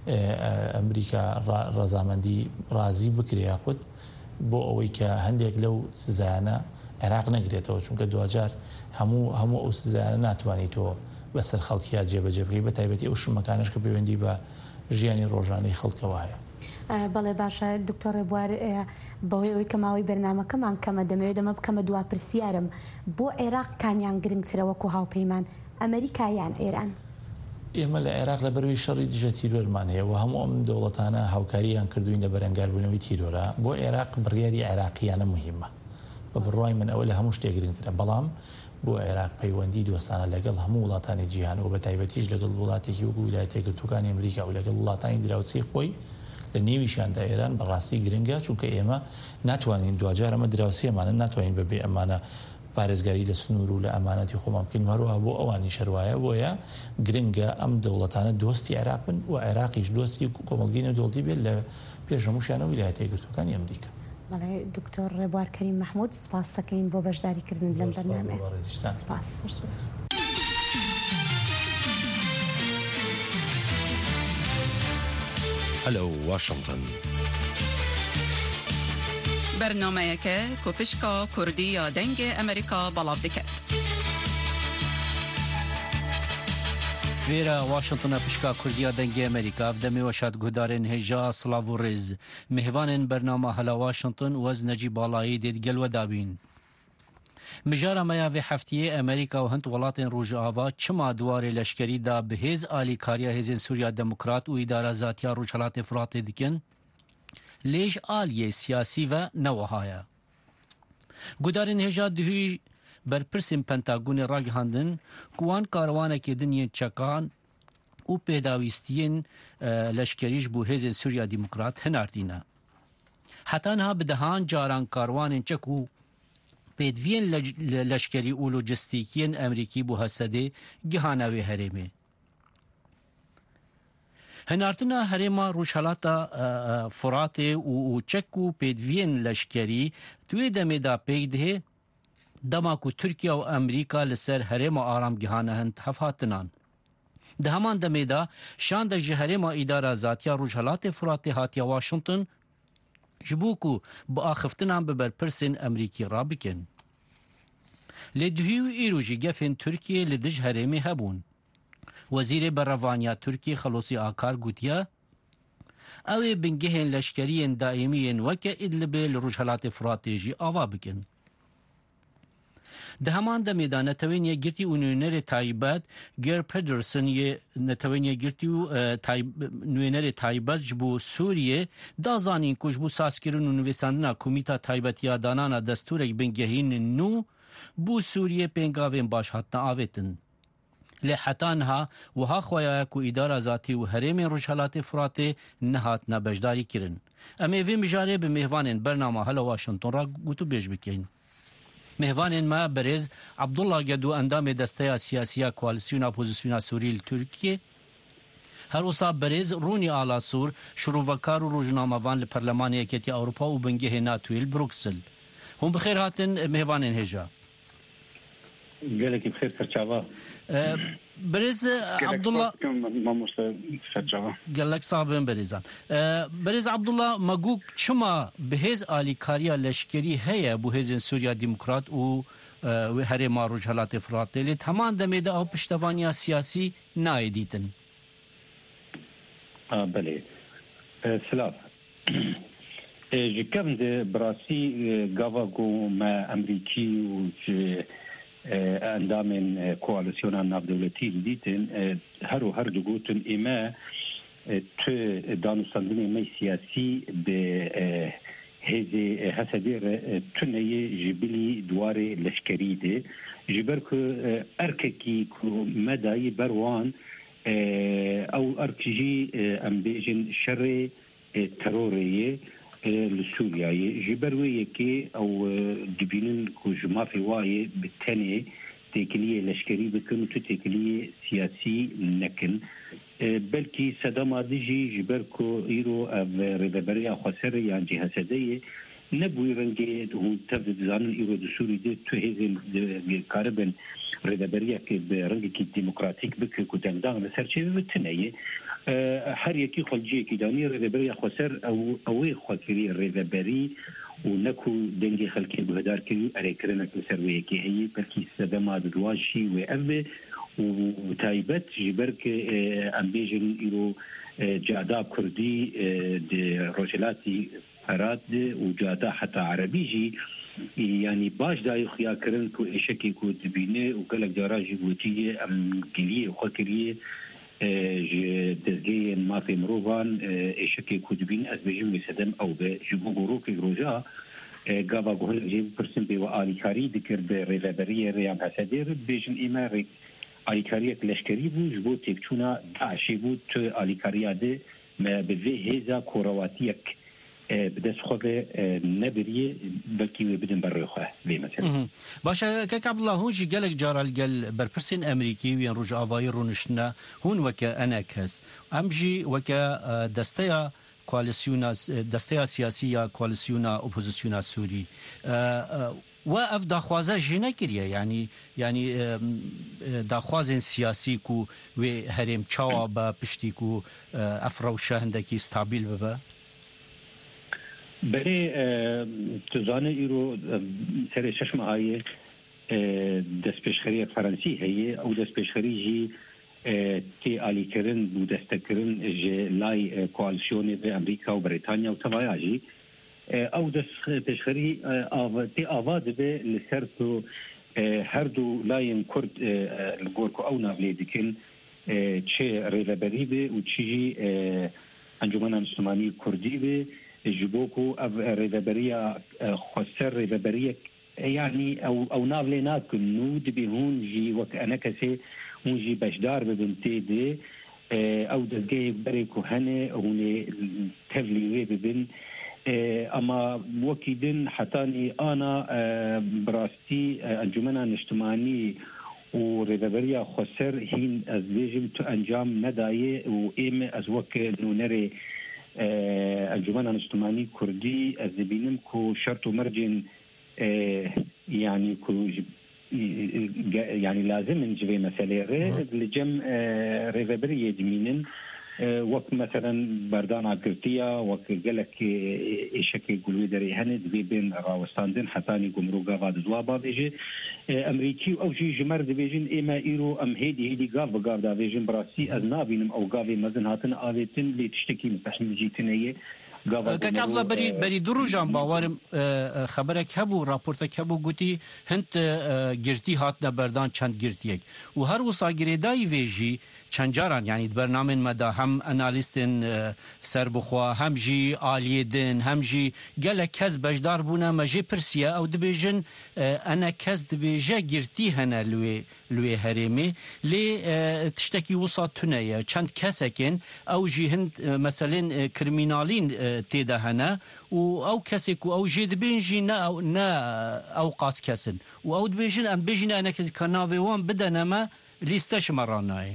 ئەمریکا ڕەزامەندی ڕازی بکرێ یاخود بۆ ئەوەی کە هەندێک لەو سزایانە عێراق نەگرێتەوە، چونکە دوجار هەموو ئەو سزایانە ناتوانیتەوە بەسەر خەڵکیات جێبەجێ بکەی، بە تایبەتی ئەو شمەکانش کە پەیوەندی بە ژیانی ڕۆژانەی خەڵکەوە هەیە. بەڵێ باشە دکتۆر ڕێبوار، بەهۆی ئەوەی کە ماوەی بەرنامەکەمان کەمە دەمەوێت دەمە بکەمە دوا پرسیارم، بۆ عێراق کامیان گرنگترە وەکو هاوپەیمان، ئەمریکا یان ئێران؟ ئێمە لە عێراق لە بەروی شەڕی دژە تیرۆرمان هەیە و هەموو ئەم دەوڵەتانە هاوکاریان کردوین لە بەرەنگاربوونەوەی تیرۆرە. بۆ عێراق بڕیاری عێراقیانە مهمە، بە بڕای من ئەوە لە هەموو شتێک گرنگترە، بەڵام بۆ عێراق پەیوەندی دۆستانە لەگەڵ هەموو وڵاتانی جیهان و بە تایبەتیش لەگەڵ وڵاتێکی وەکو ویلایەتە یەکگرتووەکانی ئەمریکا و لەگەڵ وڵاتانی دراوسێی خۆی لە نێویشاندا ئێران بەڕاستی گرنگە، چونکە ئێمە ناتوانین دوجار ئەمە دراوسێمانە ناتوانین بەبێ ئەمانە پارێزگاری لە سنوور و لە ئەمانەتی خۆمان بکەین، هەروەها بۆ ئەوانی شەروایە بۆیە گرنگە ئەم دەوڵەتانە دۆستی عێراق بن و عێراقیش دۆستی کۆمەڵگەی نێودەوڵەتی بێت لە پێش هەمووشیانە ویلایەتە یەکگرتووەکانی ئەمریکا. بەڵێ دکتۆر ڕێبوار کەریم مەحموود، سپاس دەکەین بۆ بەشداریکردن لەم بەرنامە. سپاس. هەلو واشنگتن. بەرنامەیەکە کۆپشکا کوردی یا دەنگی ئەمریکا بەڵاو دەکات. فێرە واشنگتنە پشکا کوردیا دەنگی ئەمریکا دەمێوە شادگوهدارên هێژا سلااv û rêz میهوانên بەرنامە هەلا واشنگتن وەز نەجی باڵایی دێتگەلوە دابین. مژارە مەیاێ هەفتیە ئەمریکا و هەند وڵاتên ڕۆژئاوا çima duwarê leşkerî da bi hêz alîkariya hêzên Sûriya Demokrat û îdara zatiya Rûjhelatê Firatê dikin, lêj aliyê siyasî ve newihaye. Gudarên hêja dihû berpirsên Pentagonê ragihandin ku wan karwanekê din yên çekan û pêdawîstiyên leşkerî ji bo hêzên Sûriya Demokrat hinardîne. Heta niha bi dehan caran karwanên çek û pêdiviyên leşkerî û lojîstîkiyên Emerîkî bû Hesedê gihane wê herêmê. Hinartina herêma Rûjhelata Firatê û çek û pêdiviyên leşkerî tuyê demê da pêk dihê dema ku Tirkiye û Emerîka li ser herêma aramgihana Hind hevhatinan. Di heman demê da şandek ji herêma îdara zatiya Rûjhelatê Firatê hatiye Washington ji bo ku bi axiftinan bi berpirsên Emerîkî rabikin. لدهیو ایروژی گفن ترکیه لدج هرمی هبون وزیر بروانیا ترکیه خلوصی آکار گوتیا او بنگهن لشکری دائمی وکه ادلب لروجهلات فراتیجی آوا بکن. ده همان ده میدان نتوینیه گرتی و نوینر تایبات گر پدرسن یه نتوینیه گرتی و نوینر تایبات جبو سوریه دازانین که جبو ساسکرون و نویساندنا کمیتا تایبات یادانانا دستورک بنگهین نو بو سوریه پنگاوین باش حتنا آویتن. لحتانها وها خواه کو اداره ذاتی و هرم روجهلات فراته نهات نبجداری کرن. اما وی مجاره به مهوان برنامه هلا واشنطن را گوتو بیش بکن. مهوان ما برز عبدالله گدو اندام دسته سیاسی کوالسیون اپوزیسیون سوریل ترکیه هر وصا برز رونی آلا سور شروع وکار و روجنامه وان لپرلمان یکیتی اروپا و بنگه ناتویل بروکسل. هم بخیر هاتن مهوان هجا. قالك بخير فرشاوه برز عبدالله قالك صاحبين برزان برز عبدالله مگوک چما بهز آلیکاریا لشکری هيا بو هزن سوریا ديمقراط و هرم روجهلات فراته لی تمام دمیده او پشتوانیا سیاسی نایدیتن. بله سلام جکم ده براسی گاواگو ما امریکی و اندام کوالسیون ناف دولتی دیدن هر دو گوتن ایما تو دانستندن ایما سیاسی به هزی حسدیر تنهی جبلی دوار لشکری ده جبر که ارککی که مدای بروان او ارکجی امبیجن شر تروریه لسوريا جبروي كي او دبينن كوجما في واي بالتاني تكليه لشكري بكن تكليه سياسي نكن بلكي سدما ديجي جبركو ايرو ريبريا خسر يعني جهه سديه نبوي رنجي هو تبد زان ايرو دسوري دي تو هيزن كاربن ريبريا كي برنجي ديمقراطيك بك كودان سرچي بالتنيه هر یکی خلجی که دانی ریبری خسر او خاطری ریبری و نکو دنگی خلکی بهدار کردی اریکرنه که سروی که هی بلکی سدما دواشی و اب و تایبت جبر که امبیجن ایرو جادا کردی د روجلاتی فراد و جادا حتی عربی جی يعني باش داي خيا كرن كو اشكي كو دبينه وقالك جراجي بوتيه ام كليه وخاطريه دزگی ما في مروان اشکی کودبین از بجیم وسدم او به جبو گروه روجا گاوا گهل جيب پرسن به آلیکاری دکر به ریلبری ریام حسدیر بجن ایمار آلیکاری لشکری بود جبو تکچونا داعشی بود تو آلیکاریاده ما به هزا کورواتیک بدس خود نبریه بلکی بدن بر خواه به مثلا باشه که عبدالله هونجی گلک جارال گل برپرسین امریکی وین روج آوای رونشنا هون وکه انا کس امجی وکه دسته کوالسیونا دسته سیاسی کوالسیونا اپوزیسیونا سوری و اف داخوازه جنه کریه یعنی داخوازن سیاسی کو و هرم چاوا با پشتی کو افروشه هندکی استابیل ببا برای تزانه ایرو سر ششم آیه دست پیشخری فرانسی هیه او دست پیشخری جی تی آلی کرن بو دست کرن جی لای کوالسیون به امریکا و بریتانیا و تبایا جی او دست پیشخری تی آواز به لسر تو هر دو لاین کرد لگورکو او ناولی دکن چه ریلبری به و چه جی انجمن مسلمانی کردی به جبوكو ريبريا خسر ريبريا يعني او نافلي ناكن نود بهون جي وكأنا كسي هون جي بشدار ببنتي دي او دزجي بريكو هنه هون تفلي ببن اما وكيدن حتاني انا براستي انجمنا نجتماني وريبريا خسر هين از بيجم تو انجام ندايه وايم از وك نونري الجمعية الاجتماعية كردي الزبينم كو شرط مرجن يعني كو يعني لازم نجري مسألة لجم ريفابرية دمينن وقت مثلا بردان كرتيا وقت قالك إيشكي قلوي دري هند بين راوستاندن حتاني قمروقا بعد زوابا بيجي أمريكي أو جي جمر دبيجن إما إيرو أم هيدي قاف بقاف دا بيجن براسي أذنابينم أو قافي مزن هاتن آذيتن اللي تشتكي مستحمل جيتنية كابلا بري دروجان باورم خبرك هبو راپورتك هبو گوتی هنت گرتی هاتنا بردان چند گرتیک و هر وصا گریدای ویجی چند جاران يعني برنامج مدى هم اناليستن سربخوا هم جي آليدن هم جي قال كز بجدار بونا ما جي برسيا او دبيجن انا كز دبيجا گرتي هنا لوي هرمي لي تشتكي وسط تنيا چند كسكن او جي هند مثلا كريمينالين تيدا هنا او كسك او جي دبيجي او قاس كسن او دبيجن ام بيجن انا كنافي وان بدنا ما ليستش مراناي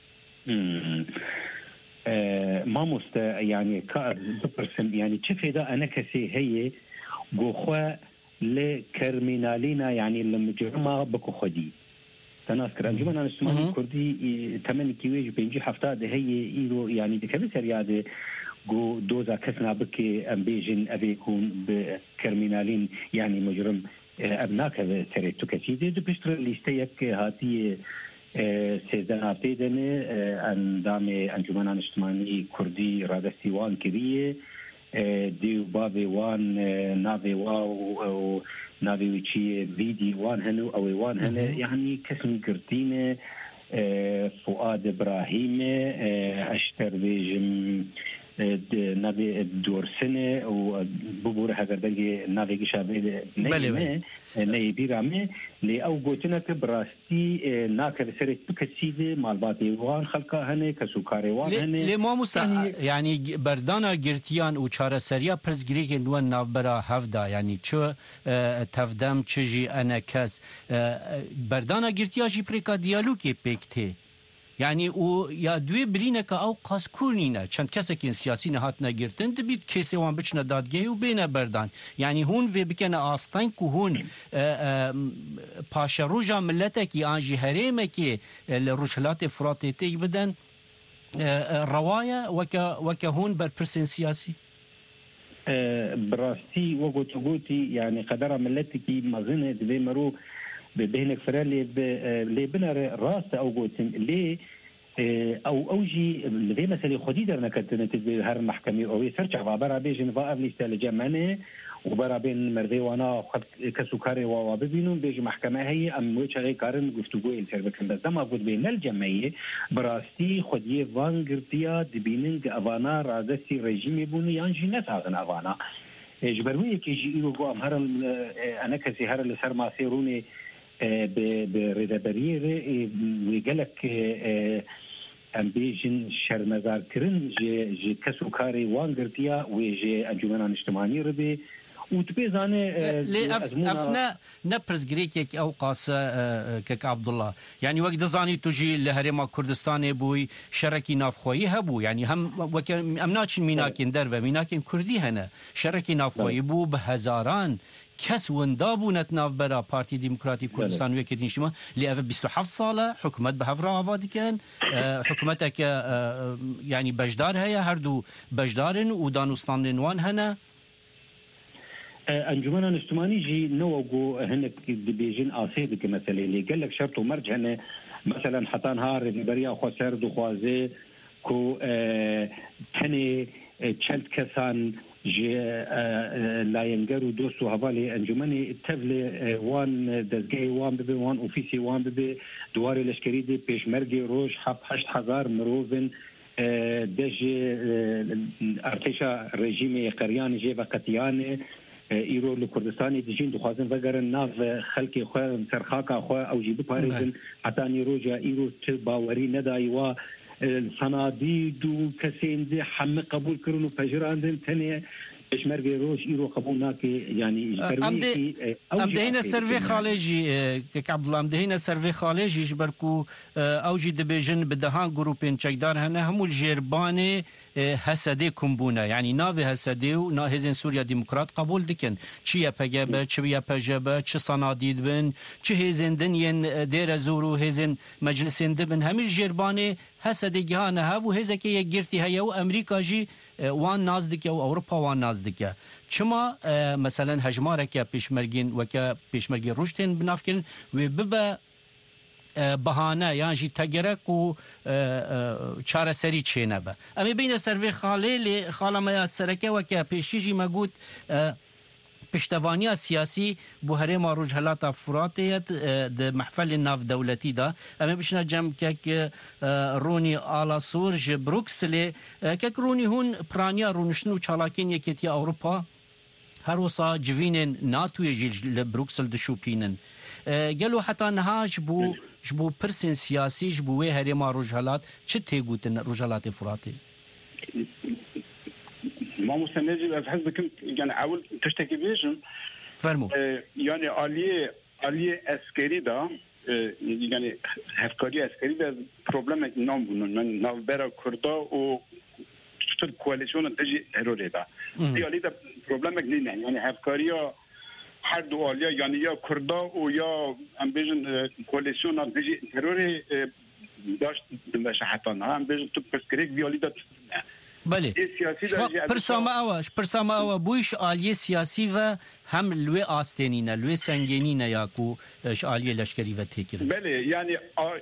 ما مست يعني كبرسم يعني شفيدا أنا كسي هي جوخوا لكرمينالينا يعني المجرمة بكو خدي تناskر أنجمن الاجتماعي الكردي 8 كيويج بينجي حفتة ده هي إيرو يعني دكبي سريادة جو دوزا كسنا بكي أمبيجن أبيكون بكرمينالين يعني مجرم أبناك سريتو كسيدة دبشتر ليستيك هاتي سيزدان هفتيدن اندام انجمن اجتماعی کردی رادستی وان کریه دیو بابی وان ناوی واو ناوی وچی ویدی وان هنو او وان هنو يعني كسم قرتين فؤاد ابراهيم اشتر بيجم ناوی دورسنه و ببوره هگر دنگی ناوی گشابه نیمه نهی بیرامه لی او گوتنه که براستی ناکر سرت بکسیده مالباتی وان خلقه هنه کسوکاری وان هنه لی ما مستعی يعني بردانا گرتیان و چاره سریا پرزگری که نوان نافبرا هفدا يعني چه تفدم چجی انا کس بردانا گرتیا جی پریکا دیالوگی پیکته يعني و يا دوي برينك او قاس كورنينا چند كسكين سياسي نهات نگرتن دبيت كيسي وان بچنا دادگه و بين بردان يعني هون في بكن آستان كو هون پاشا روجا ملتكي آنجي هريمكي الروشلات فراتيتي بدن رواية وكا هون برپرسن سياسي براستي وقوتي يعني قدر ملتكي مظنه دبي مرو بهنك فرالي بنا راس او قوتن لي او اوجي لي مساله خدي درنا كانت هر محكمه او سرچ عباره بيجن فاف ليست لجمانه وبرا بين مرضي وانا كسكري وبينهم بيجي محكمه هي ام وجه غير قارن گفتگو السربكن بس ما بود بين الجمعيه براستي خدي وانغرتيا دبينن اوانا رادسي ريجيم بوني يانجي نساغن اوانا اجبروي كيجي يقولوا امهر انا كسي هر لسر ما سيروني بريدابرير ويقالك ام بيجن شرمزار كرن جي كسوكاري وانغرتيا ويجي انجمن اجتماعي ربي وتبيزانه افنا نبرز جريكيك او قاسه كك عبد الله يعني وقت دزاني تجي لهرم كردستان بوي شركي نافخوي هبو يعني هم امناچ ميناكين درو ميناكين كردي هنا شركي نافخوي بو بهزاران كس وندابو نتناف برا بارتي ديمقراطي كردستان ويكي دينشما لأف 27 صالة حكومت بهفرا عوادي كان حكومتك يعني بجدار هيا هردو بجدارن ودانوستان لنوان هنا انجمن اجتماعي جي نوغو هنك بيجين آسيد كمثلا اللي قال لك شرط ومرج هنا مثلا حتى نهار بريا خسر دو خوازي كو تني چند كسان جي لا ينقروا دوستو هفالي انجمني تفلي وان دزگي وان ببي وان اوفيسي وان ببي دواري الاشكري دي بيش مرقي روش حب 8000 مروفن دجي ارتشا رژیم قریان جي وقتيان ایرو لکردستانی دیجین دخوازن وگرن ناف خلقی خواه سرخاکا خواه او جیب پارزن حتی نیرو جا ایرو باوری ندای و صنادید و کسین دی حمه قبول کرن و پجراندن تنه پشمرگی روش ایرو قبول نکه یعنی ام دهینا سروی خالجی که عبدالله ام دهینا سروی خالجی جبرکو اوجی دبیجن بدهان گروپین چکدار هنه همول جربانه حسده کمبونه یعنی ناو حسده و نا هزین سوریا دموکرات قبول دکن چی پگبه چی پجبه چه صنادید بن چه هزین دنین دیر زورو هزین مجلسین دبن همیل جربانه حسده گهانه ها و هزه که یک گرتی هیا و امریکا جی وان نازدیکه و اروپا وان نازدیکه چما مثلا هجماره که پیشمرگین و که پیشمرگین روشتین بنافکن و ببه بهانه یعنی جی تگرک و چاره سری چه نبه اما بین سروی خاله ما سرکه و که پیشیجی مگود پشتوانی سیاسی بو هرم روجهلات فراتیت د محفل ناف دولتی دا اما بشنا جمع که رونی آلا سورج بروکسل که رونی هون پرانیا رونشنو چالاکین یکیتی اوروپا هر وصا جوین ناتوی جیل بروکسل دشوپینن گلو حتی نهاج بو پرسن سیاسی جبوه هرم روجهلات چه تیگوتن روجهلات فراتی ما مستندی از حزب کم یعنی اول تشتکی بیشم فرمو یعنی عالی اسکری دا یعنی هفکاری اسکری دا پروبلم نام بونن من ناوبرا کردا و چطور کوالیسیون تجی هروری دا عالی دا پروبلم نینه یعنی هفکاری هر دو عالیا یعنی یا کردا و یا ام بیشن کوالیسیون تجی هروری داشت دمشه حتی نه ام بیشن تو پسکریک بیالی دا بله پرسامه اوه بویش آلیه سیاسی و هم لوی آستینینه لوی سنگینینه یا کو آلیه لشکری و تکره بله یعنی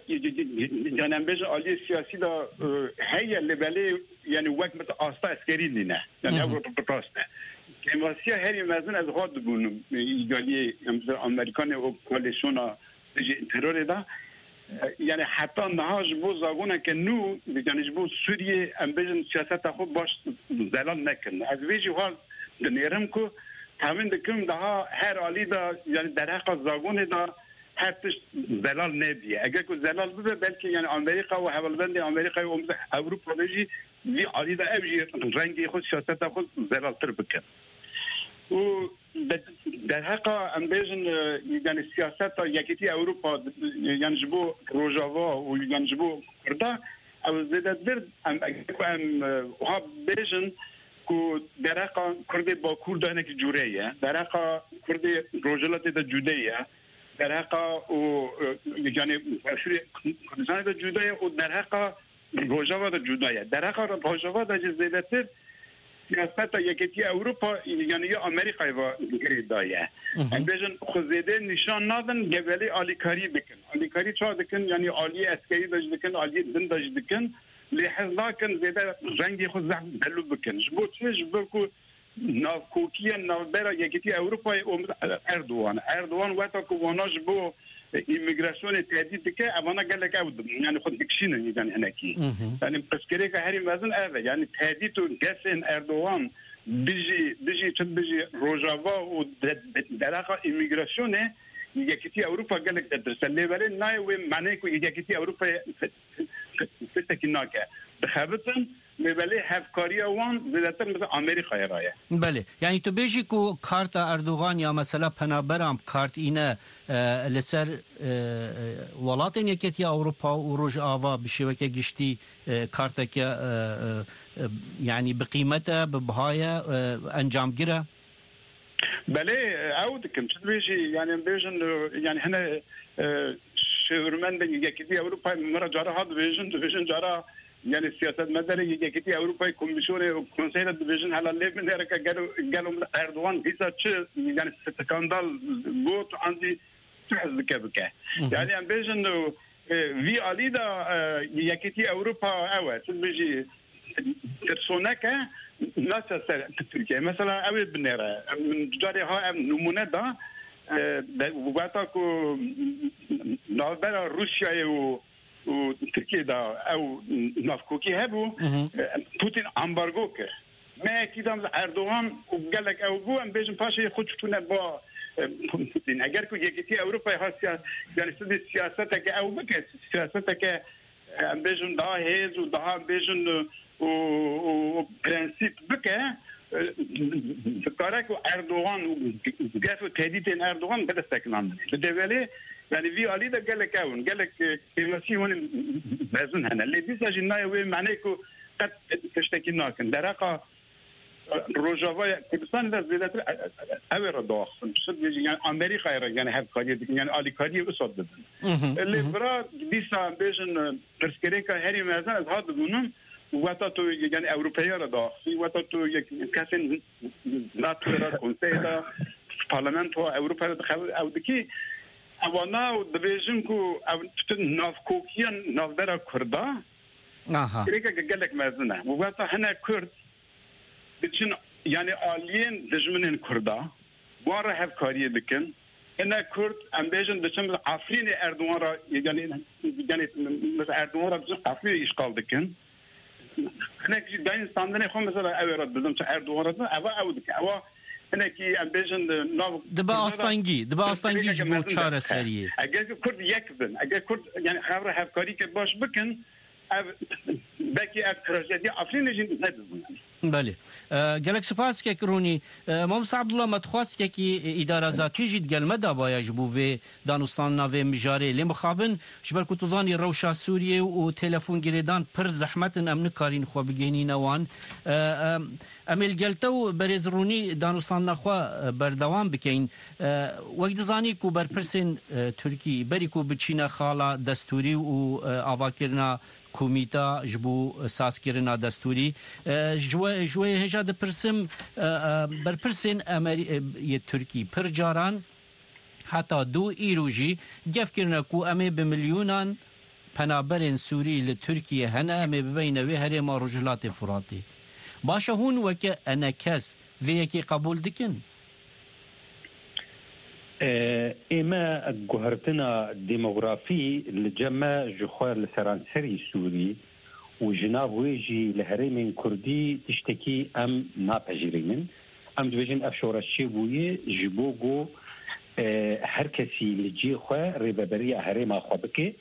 هم بیش آلیه سیاسی دا هیه لبله یعنی وقت مثل آستا اسکری نینه یعنی او پراسته کماسیه هری مزن از غاد بونم یعنی امریکان و کوالیسیون ترور دا یعنی حتی نهاج بو زاگونه که نو یعنی بو سوریه ام بیشن سیاست خود باش زلال نکن از ویجی حال دنیرم که تامین دکم daha هر عالی دا یعنی در حق زاگونه دا هر تش زلال نبیه اگر که زلال بده بلکه یعنی امریکا و حوالبند امریکا و اروپا بیجی وی عالی دا ابجی رنگی خود سیاست خود زلال تر بکن و در حق ام بیشن یعنی سیاست یکیتی اروپا یعنی جبو روجاوا و یعنی جبو کردا او زیده درد ام ها بیشن که در حق کرد با کرد هنک جوریه در حق کرد روجلات دا جودیه در حق یعنی کردستان دا جودیه و در حق روجاوا دا جودیه در حق روجاوا دا زیده تر سیاست یکیتی اروپا یعنی یا امریکا و گری دایه ام بیشن خزیده نشان نادن گولی آلیکاری بکن آلیکاری چه دکن یعنی آلی اسکری داش دکن آلی دن داش دکن لحظه کن زیده رنگی خود زحم دلو بکن جبو چه جبو که ناوکوکیه ناوبرا یکیتی اروپا اردوان وقتا که وانا جبو ایمیگراسیون تهدید که اوانا گلک اود یعنی خود بکشینه یعنی هنکی یعنی پسکری که هری وزن اوه یعنی تهدید و گسن اردوان بیجی روجاوا و درقا ایمیگراسیونه یکیتی اروپا گلک درسله ولی نای و معنی که یکیتی اروپا فتکی ناکه بخبتن ولی هفکاری وان زیادتر مثل امریکای رایه بله یعنی تو بیجی که کارت اردوغان یا مثلا پنابرام کارت اینه لسر ولاتن یکیتی اروپا و روج آوا بشوه که گشتی کارت که یعنی بقیمته ببهای انجام گیره بله او دکم چه بیجی یعنی بیجن یعنی هنه شورمند یکیتی اروپا مرا جاره ها بیجن جاره یعنی سیاست مداری یکیتی اروپای کمیسیون و کنسیل دیویژن حالا لیبن داره که گلو اردوان هیچ چه یعنی سکاندال بود آنی چه که بکه یعنی ام بیشن وی علی دا یکیتی اروپا اوه چون بیشی ترسونه که ناسا سر ترکیه مثلا اوه بنیره من جاری ها نمونه دا وقتا که نوبرا روسیای و ترکیه دا او نافکوکی هبو پوتین امبارگو که ما اکیدم اردوغان و گلک او بو هم بیشن پاشه خودشونه با پوتین اگر که یکیتی اروپای ها یعنی سیاست که او بکه سیاست که بیشن دا هیز و دا بیشن و پرنسیپ بکه کارک اردوغان و گفت تهدید اردوغان بده استکنان بده ولی یعنی وی علی دا گلک اون گلک کلاسی اون بزن هنه لیدی ساجی نای وی معنی کو قد تشتکی ناکن درقا روجاوای کردستان در زیادتر اوی را داخل شد یعنی امریکا را یعنی هف کاری دیگه یعنی آلی کاری اصاد بدن لیبرا دیسا بیشن پرسکری که هری مزن از هاد بونم وقتا تو یعنی اروپایی را داخلی وقتا تو یک کسی ناتو را کنسیل را پارلمنت و اروپا را دخل او دکی اوانا دبیجن کو نافکوکیان نافدر کردا کریکا که گلک مزنه وقتا هنه کرد بچن یعنی آلین دجمنین کردا بار هف کاری بکن اینا کرد امبیجن دچم عفرین اردوان را یعنی مثل اردوان را بچن عفرین اشغال بکن هناك داين ستاندني خو مثلا اوي رد بدم اردوان را او دك او هناك امبيجن دبا استانگی جبو چاره سریه اگر کرد یک بن اگر کرد يعني خبر هفکاری که باش بکن بکی از تراژدی افرین جن ندزن بله گلک سپاس که کرونی مامس عبدالله متخواست که اداره ذاتی جد گلمه دا باید جبو و دانستان ناوه مجاره لی مخابن جبر کتوزانی روشا سوریه و تلفون گریدان پر زحمت امن کارین خواه بگینی نوان امیل گلتو بریز رونی دانستان نخواه بردوام بکین وقت زانی کو بر پرسین ترکی بری کو بچین خالا دستوری و آواکرنا کومیتا جبو ساسکرنا دستوری جوی هجا د پرسم بر پرسین امری ترکی پر جاران حتی دو ایروجی گف کرنا کو امی بملیونان پنابرین سوری لترکیه هنه امی ببینوی هرما رجلات فراتی باشه هون وکه انا کس ویکی قبول دکن اما جوهرتنا ديموغرافي لجمع جخوار لسرانسري سوري وجناب ويجي لهريمين كردي تشتكي ام نابجرين ام دبجن افشور الشيبوية جبوغو هركسي لجي خوا ريبابرية هريما خوابكي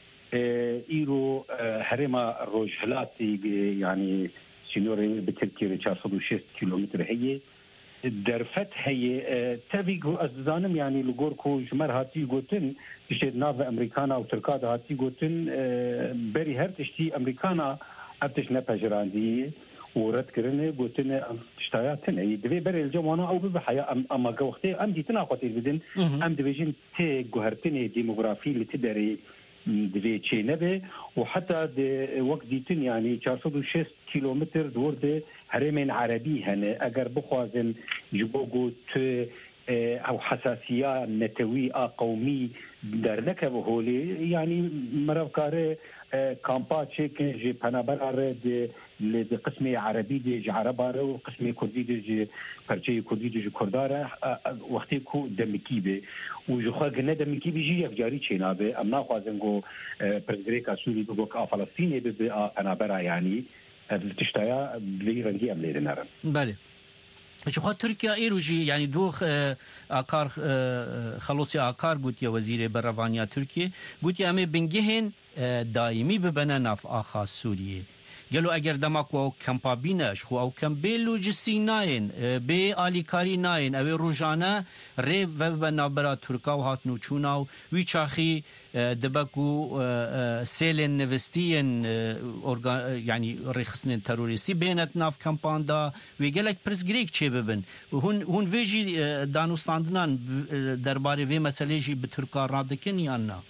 ايرو هريما روجهلاتي يعني سينوري بتركي 406 كيلومتر هي درفت هي تبيجو أزدانم يعني لجوركو جمر هاتي قوتن تشتى ناف أمريكانا أو تركادا هاتي قوتن بري هرتشتي أمريكانا أبتش نبجراندي ورد كرنه قوتن تشتاياتن أي دبي بري الجمانا أو بحياة أما قوختي أم دي تناقضي بدن أم دبيجين تي جوهرتني ديموغرافي اللي تدري دبي تشي نبي وحتى وقت ديتن يعني 406 كيلومتر دور ده هرمين عربي هنا اگر بخوازن جبوغو تو او حساسية نتوي قومي در نكب هولي يعني مرافكاره كامبا تشيك جي پنابر دي قسم عربي دي جي عرباره وقسم كردي دي پرچه كردي دي كرداره وقتی کو دمكيبه وجخوا گنه دمكيبه جي يفجاري چينابه امنا خوازن گو پرزگريكا سوري بگو که فلسطيني ببه پنابره يعني تشتايا بليرنجي ام ليرنارن بله شو تركيا ايروجي يعني دوخ اكار خلوصي اكار قلت يا وزير برافانيا تركيا قلت يا امي بنجهن دائمي ببنا ناف اخا سوريا قالوا اگر دماك او كامبابينش خو او كامبيلو جسيناين بي اليكاري ناين او روجانا ري وبنا برا تركا وهاتنو چوناو وي چاخي دبكو سيلن نفستين يعني رخصن تروريستي بينت ناف كامباندا ويقالك برس غريك چه ببن هون ويجي دانوستاندنان درباري وي مسئله جي بتركا رادكن يانا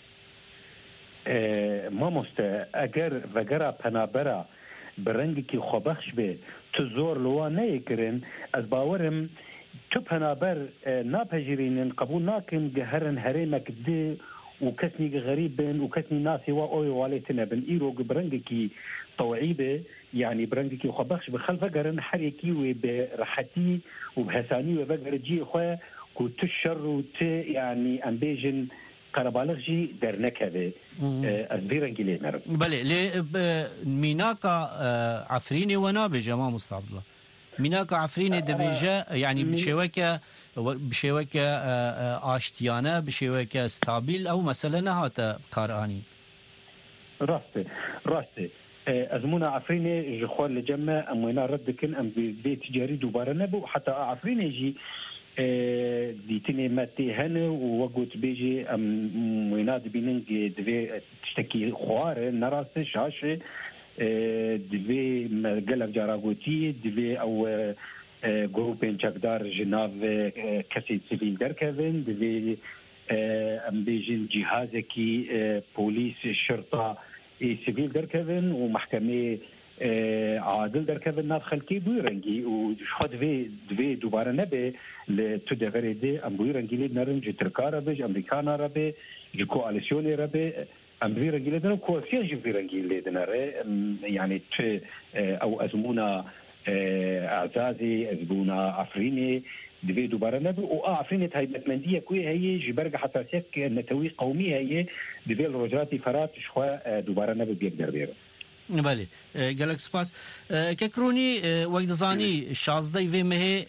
ما مست اگر وگرا پنابرا برنگی که خوبخش به تو زور لوا نیکرن از باورم تو پنابر ناپجرینن قبول ناکن گهرن هریمک ده و کسنی غریب بن و کسنی ناسی و اوی والیتنا بن ایرو برنگی که طوعیبه يعني برنگی که خوبخش به خلف گرن حريكي و برحتي و بحساني و بگر جي خواه کو تو شر و تو يعني امبيجن قربالغجي در نكبه از بيرنجي لي نرم بله لي ميناكا عفريني ونابجه ما مستعد الله ميناكا عفريني دبيجه يعني بشوكه آشتيانه بشوكه ستابيل او مثلا هاتا قاراني راسته ازمونا عفريني جخوان لجمع امونا رد كن ام بيت تجاري دوباره نبو حتى عفريني جي ديتني ماتي هنا ووقت بيجي ام ويناد بيننج دفي تشتكي خوار نراس شاشه دفي قلب جاراغوتي دفي او جروبين چقدار جناف كسي سيفيل دركفن دفي ام بيجي جهازكي بوليس شرطه سيفيل دركفن ومحكمه عادل دركفن ناف خلكي بويرنجي وشخد في دوباره نبي لتدغريدي ام بويرنجي لنرنج تركا ربج امريكانا ربي الكواليسيون ربي ام بويرنجي لدنا كواليسيون بويرنجي لدنا يعني او ازمونا اعزازي ازمونا عفريني دبي دوباره نبي وعفرينة هاي بتمندية كوي هي جبرجة حساسيات نتوي قومي هي دبي الرجراتي فرات شخوا دوباره نبي بيقدر بيرو بله گلک سپاس ککرونی وقت زانی 16 و مه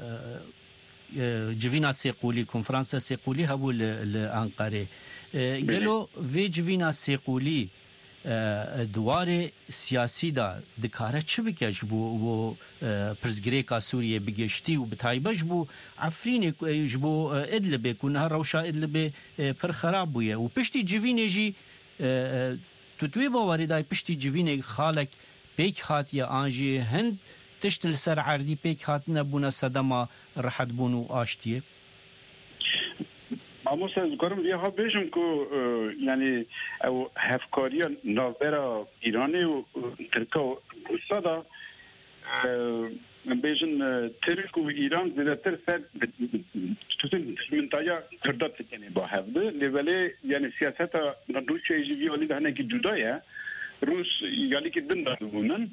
جوینا سیقولی کنفرانس سیقولی هبو لانقره گلو و جوینا سیقولی دوار سیاسی دا دکاره چه بکش بو و پرزگریکا سوریه بگشتی و بتایبش بو عفرین جبو ادلبه کنها روشا ادلبه پر خراب بویه و پشتی جوینه جی توی باوری دای پشتی جوینه خالک پیک هات یا آنجی هند تشتل سر عردی پیک هات نبونا صدما راحت بونو آشتیه امروز از گرم دیگه ها بیشم که یعنی او هفکاری ناظر ایرانی و ترکیه و روسا بیشن ترک و ایران زیادتر سر توی منطقه کردات کنی با هفته لیوله یعنی سیاست روسیه جیوی ولی ده نه کی جدایه روس یعنی که دن دارن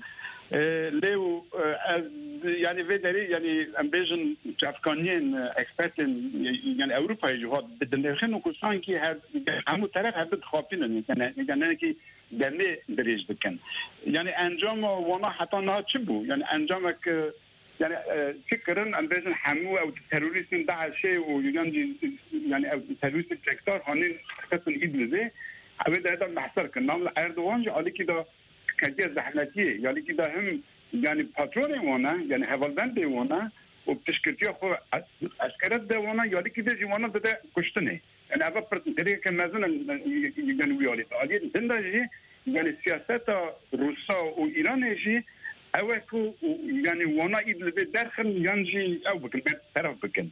لیو از یعنی ویداری یعنی امبیشن افغانیان اکسپرتن یعنی اروپایی جواد بدنخن و کسان کی هر همون طرف هر خاطینن یعنی که دنه دریج بکن یعنی انجام وانا حتی نه چی بو یعنی انجام که یعنی فکرن امبیشن همو او تروریست داعش و یعنی او تروریست تکتار هنین خطن ایدلزه اوه ده محصر کن نام اردوان جو علی که دا کجی زحمتیه یعنی که دا هم یعنی پاترون وانا یعنی حوالبند وانا و بتشکرتی خو اسکرت ده وانا یعنی که ده جوانا ده کشتنه یعنی اول پرتنگری که مزون یعنی ویالی علی دنداجی یعنی سیاست روسا و ایران جی اوه کو یعنی وانا ایدل به درخن یعنی او بکن طرف بکن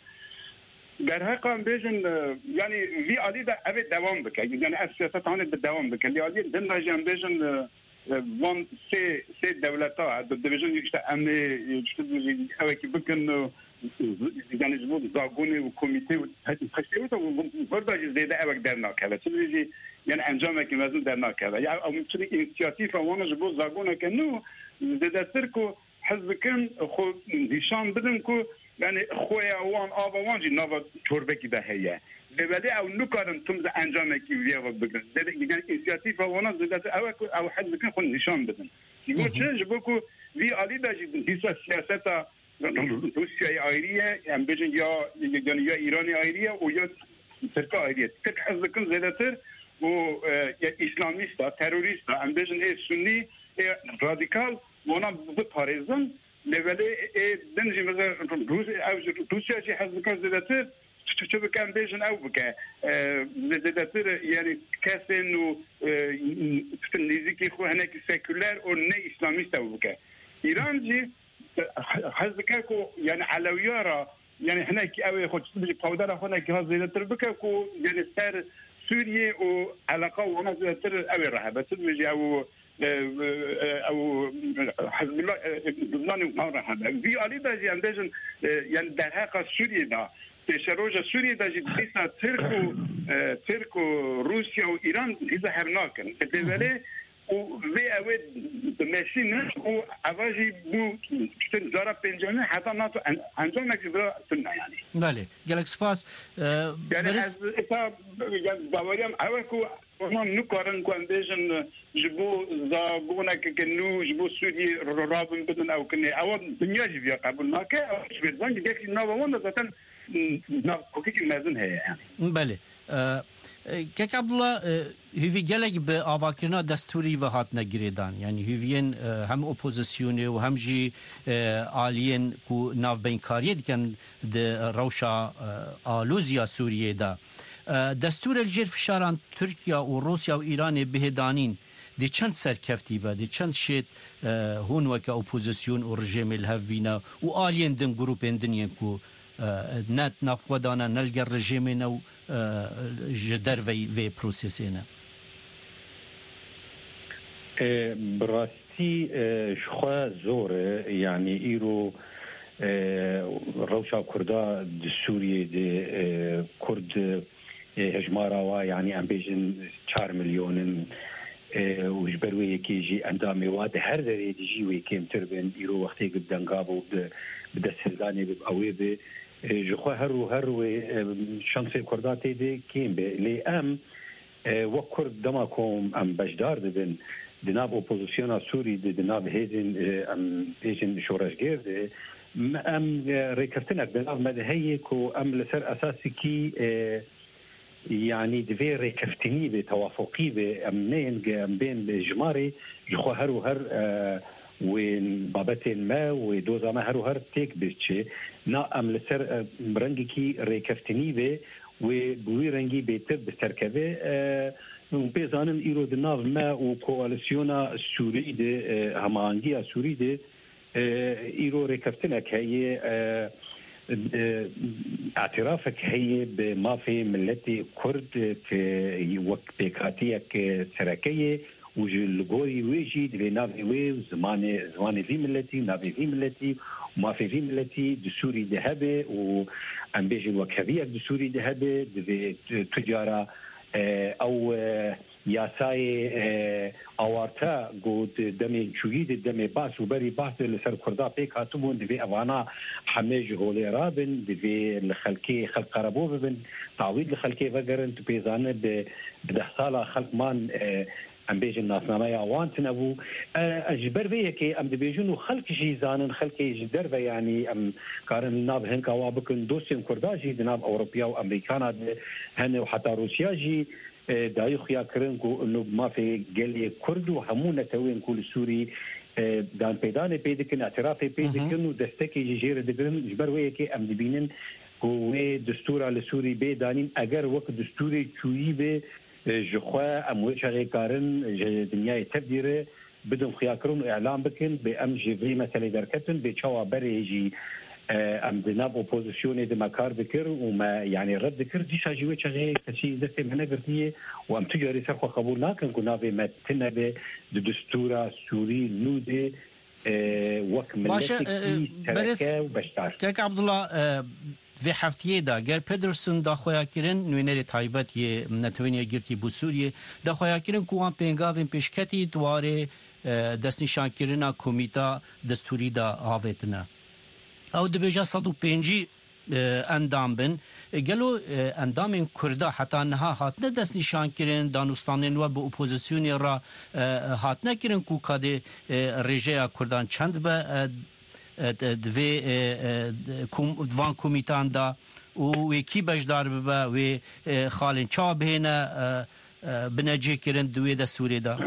در حقیقت بیشتر یعنی وی علی دا اوه دوام بکن یعنی از سیاست هنر دوام بکن لی علی دنداجی هم بیشتر وان سه دولت‌ها دویژن یکشت امنی یکشت اوه کی بکن یعنی جبود زاگونه و کمیته و خشیوت و برداشت زیاده اوه در ناکله چیزی یعنی انجام که مزون در ناکله یا او میتونی اینسیاتیف وان جبود زاگونه کنو زیاده تر کو حزب کن خود نشان بدن کو یعنی خویا وان آب وان جی نوا چوربه کی دهیه ولی او نکارن تم ز انجام کی ویا بگن یعنی اینسیاتیف وان زیاده او حزب کن خود نشان بدن یگو چه جبو وی علی داشت دیسا سیاست روسیای آیریه هم بجن یا ایرانی آیریه و یا ترک آیریه ترک حزب کن زیاده تر و اسلامیستا تروریستا هم بجن سنی رادیکال وانا بپاريزن لولی دنجي مثلا روسيا شي حزب كان زادتر شو كان بيجن او بك زادتر يعني كاسن و نيزيكي خو هناك سيكولار او ني اسلاميست او بك ايران جي حزب كاكو يعني علويارا يعني هناك او خو تجي باودر هناك زادتر بك كو يعني سر سوريا و علاقه وانا زادتر او رهبه تجي او حزب الله لبنان ومورا هذا في علي داجي عندنا يعني در حق سوريا دا تشروج سوريا داجي بيسا تركو روسيا وإيران إذا هرناكن تبالي وفي أود ماشين وأواجي بو تنزارة بنجامي حتى ناتو أنجام نكذا تنا يعني. بله جالك سباس يعني إذا يعني باوريام أوكو ومن نقارن كونديشن جبو زاغونا كنو جبو سوري رابن بدن أو كني أو دنيا جبيا قبل ما كه أو شبيزان جديك نوع وانا زاتن نوع كوكي مازن هي يعني. بله که عبدالله هیوی گلک به آواکرنا دستوری و هات نگریدان یعنی هیوین هم اپوزیسیونه و هم جی آلین کو ناو بینکاریه دیکن ده روشا آلوزیا سوریه دا دستور الجیر فشاران ترکیه و روسیا و ایران بهدانین دی چند سرکفتی با دی چند شید هون وکا اپوزیسیون و رژیم الهف بینا و آلین دن گروپین دنین کو نت نافودانا نلگر رژیمین و جدر وی پروسیسینه براستی شخوا زوره یعنی ایرو روشا کردا د سوریه د کرد هجمارا و یعنی ام بیجن 4 ملیون وجبروی یکی جی اندامی واد هر دری دیجی وی کم تربن ایرو وقتی گد دنگابو بده سلدانی به اوی به جخوا هر و شانس کرداتی دی کم به لی ام و کرد دما کوم ام بجدار دبن دناب اپوزیسیون سوری دناب هیزن ام بیجن شورشگر دی ام ریکرتنک دناب مدهی کو ام لسر اساسی کی يعني دفي ريكفتني بتوافقي بأمنين بين بجماري جخوا هر وين بابتين ما ودوزا ما هر تيك بيتشي نا أم لسر برنجي كي ريكفتني به وبوي رنجي بيتر بستركبه بيزانن إيرو دناف ما وكواليسيونا السوري ده همانجي السوري ده إيرو ريكفتنك هي اعترافك هي بما في ملتي كرد في وقت بكاتيك سركية وجلقوري ويجي دي نافي وي زمان في ملتي نافي في ملتي وما في ملتي دسوري ذهبي وأم بيجي وكبيك دسوري ذهبي دي تجارة أو یاسای آوارتا گود دمی چوید دمی باس و بری باس لسر کردا پیک هاتمون دوی اوانا همه جهولی رابن دوی لخلکی خلق قربو ببن تعوید لخلکی وگرن تو پیزانه به 10 ساله خلق مان ام بیجن ناسنامه اوان تنبو اجبر وی که ام دبیجن خلق جی زانن خلق جدر و یعنی ام کارن ناب هن کا وابکن دوستین کردا جی دناب اوروبیا و امریکانا هن و حتی روسیا جی دايو خيا كرنكو انه ما في قال كرد وهمونه توين كل سوري دان بيدان بيدكن اعترافي بيدكن ودستكي جيره دبن جبر ويكي ام دبينن هو دستور على سوري بيدانين اگر وقت دستوري چوي به جخوا ام وشغي كارن دنيا تبديره بدون خيا كرن اعلام بكن بام جي في مثلا دركتن بچوا بريجي ام دناب اپوزیسیون دمکار بکر و ما يعني رد ذكر دي شاجوي شغي كشي دسته من غرتيه و ام تجاري سرخ قبول ناكن كنا به متنه به دستور سوري نوده وكملتي تركه وبشتار كيك عبد الله في هفتيه دا گر پدرسون دا خویا کرن نوینری تایبت ی نتوینی گرتی بو سوریه دا خویا کرن کوان پنگاوین پیشکتی دواره دست نشان کرنا کمیتا دستوری دا آویتنه او دبیجا 105 اندام بن گلو اندام کردا حتی نها هاتنه دست نشان کرن دانستانین و به اپوزیسیونی را هاتنه کرن کو کاده رژه کردان چند به دوی دوان کمیتان دا و کی بجدار به و خالن چا بهنه بنجی کرن دوی دستوری دا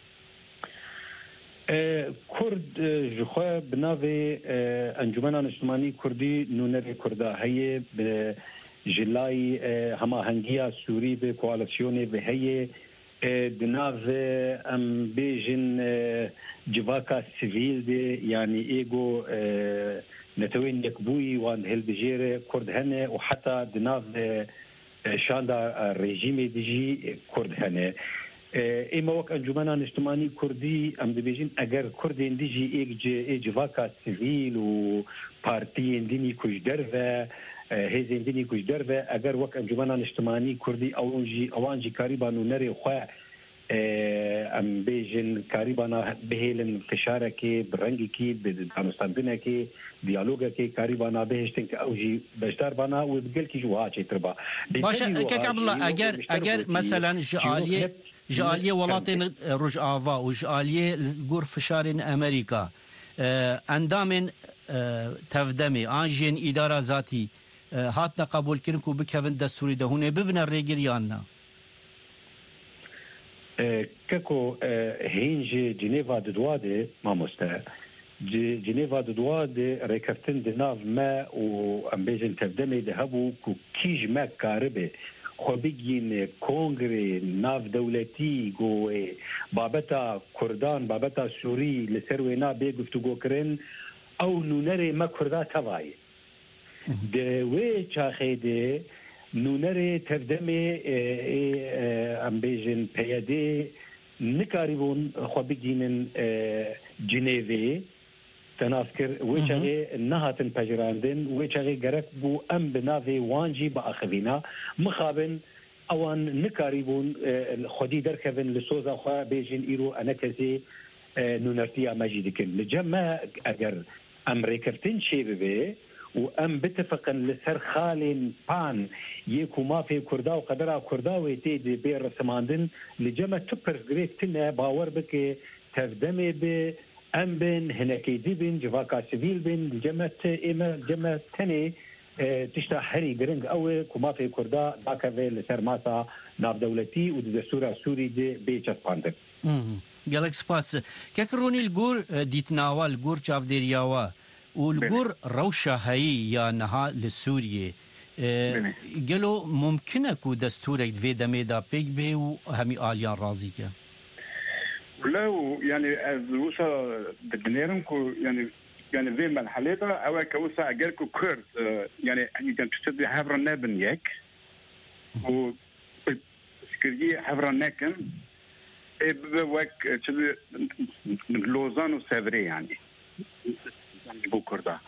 کرد جخوا بناوی انجمن اجتماعی کردی نونر کردا هی به جلای هماهنگی سوری به کوالاسیون به هی دناو ام بیجن جواکا سیویل دی یعنی ایگو نتوین یکبوی وان هل بجیره کرد هنه و حتی دناو شاندا رژیم دیجی کرد هنه اما وقت انجمنان اجتماعی کردی ام دبیجین اگر کرد اندیجی ایک جواکا سیویل و پارتی اندینی کجدر و هیز اندینی کجدر و اگر وقت انجمنان اجتماعی کردی اوانجی کاریبانو نری خواه ام بیجن کاریبانا بهیلن فشارکی برنگی به دانستاندنه کی دیالوگه کی کاریبانا بهشتن که اوجی بشتر بانا و بگل کی جوها چه تربا باشه که عبدالله اگر مثلا جالیه ولاتین رجعاوا و جالیه گور فشارین امریکا اندامن تفدمی آنجین اداره ذاتی هاتنا قبول کرن کو بکوین دستوری دهونه ببنه ریگریاننا كاكو هينج جنيفا دواده ما مستا جنيفا دواده ريكرتن دناف ما وامبيجن تبدمي دهبو كو كيج ما كاربه خو بيجين كونغري ناف دولتي جو بابتا كردان بابتا سوري لسروينا بيغفتو كرين او نونري ما كردا تواي de we çaxede nunere tevdeme ambejin peyade nikaribun xwabiginin Ceneve tenafkir we çaxe nahatin pejrandin we çaxe gerek bu em binave wanji ba axivina mixabin awan nikaribun xwedî derkevin li soza xwe bêjin îro enekezi nunertiya mejidikin li cema eger em rêkirtin şêbibe و ام بتفقن لسر خالين بان يكو ما في كردا وقدرا كردا ويتي بي رسماندن لجمع تبر جريتنا باور بك تفدمي ب ام بن هناكي دي بن جواكا سيفيل بن جمع اما جمع تاني تشتا حري جرنج او كو ما في كردا داكا في لسر ماسا ناف دولتي ودستور سوري دي بي چسپاندن گلک سپاس ككروني الجور ديتناوا الجور چاف ديرياوا والجور روشة هاي يا نها لسوريا قالوا ممكن كو دستورك في دميدا بيج بي وهمي آليان رازيكا لو يعني وصل بدنيرم كو يعني في مرحلة أو كوسع أجركو كرد يعني كان تشتري حفر النابن يك و سكري حفر الناكن بوك تشتري لوزان وسافري يعني بوكردا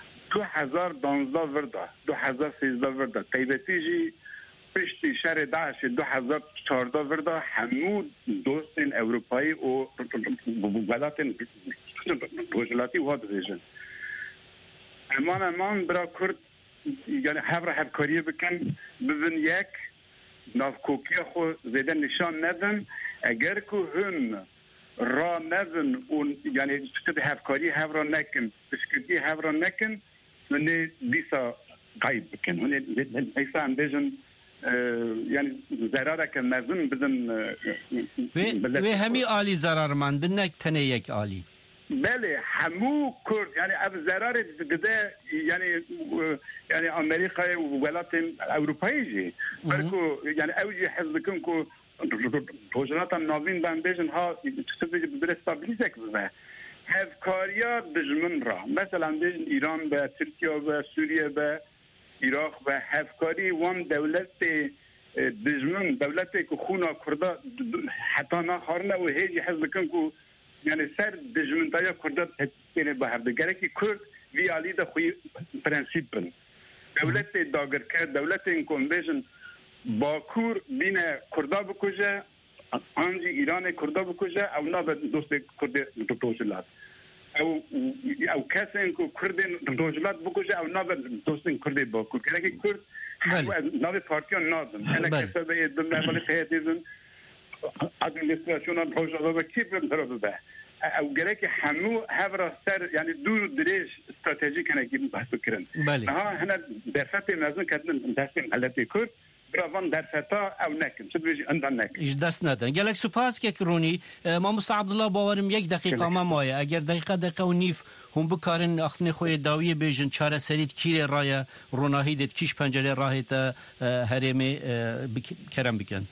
2012 وردا 2013 وردا تایبتیجی پشتی شهر داعش 2014 وردا همو دوستین اروپایی و بلداتین بوجلاتی واد دیجن امان برا کرد یعنی هفکاری بکن ببین یک نافکوکی خو زیده نشان ندن اگر که هن را نزن اون یعنی تشتري هفکاری هفرا نکن بسکتی هفرا نکن من دیسا غایب بکن من ایسا اندیجن یعنی ضراره که نزن بدن و همی آلی ضرر من بنک تنه یک آلی بله همو کرد یعنی اب ضرر ده یعنی امریکا و ولایت اروپایی جی برکو یعنی اوجی حزبکن کو روزنات نوین بندیجن ها تسبیج برستابلیزک بزنه هفکاریا دجمن را مثلا دیجن ایران به ترکیه و سوریه به عراق و هفکاری وان دولت دجمن دولت که خونا کرده حتی نخارنه و هیچ حزب کن که یعنی سر دجمن تایا کرده تینه به هفته گره که کرد وی آلی ده خوی پرنسیپن دولت داگر کرد دولت این کنویژن باکور بین کردا بکشه آنجی ایران کردا بکشه او نه به دوست کرد دوجلات او کسی اینکو کرد دوجلات بکشه او نه به دوست کرد باکور که کرد نه به پارتیان نازم انا کسی به دنبال تهدیدن ادمنستراسیون دوجلات و کی برداره او گره که همو هفرا سر یعنی دور دریج استراتژی کنه که بحث کردن ها هنا درفت مازن کردن دست حالت کرد برافان در ستا او نکن چه بیش اندان نکن ایش دست ندن گلک سپاس که کرونی ما مستعد الله باورم یک دقیقه ما مایه اگر دقیقه و نیف هم بکارن اخفن خوی داوی بیجن چاره سرید کیر رای روناهی دید کیش پنجره راهی تا هرمی کرم بکن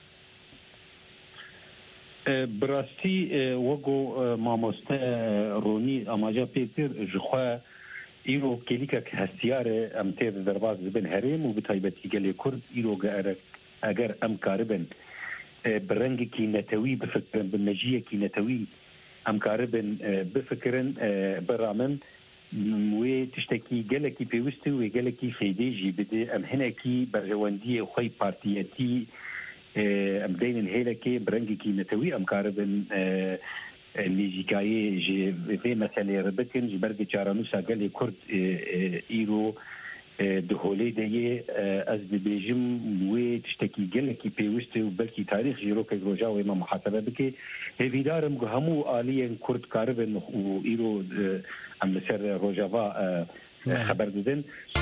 براستی وگو ماموسته رونی اماجا پیتر جخوا ایرو کلیکا که هستیاره ام تیر درباز بین هرم و بتایبتی گلی کرد ایرو اگر ام کاربن برنگ کی نتوی بفکرن بالنجیه کی نتوی ام کاربن بفکرن برامن و تشتکی گلی کی پیوستی و گلی کی فیدیجی بده ام هنه کی برجواندی خوی پارتیتی ام دین هیله کی برنگ کی نتوی ام کاربن نيجيكاي جي في مسألة ربكن جبرج چارانوسا قال كرد إيرو دخولي ده أزد بيجم وتشتكي قال كي بيوستي وبلكي تاريخ جيرو كجروجا وما محاسبة بكي هذي دارم همو آليا كرد كاربن وإيرو أم لسر روجافا خبر ددن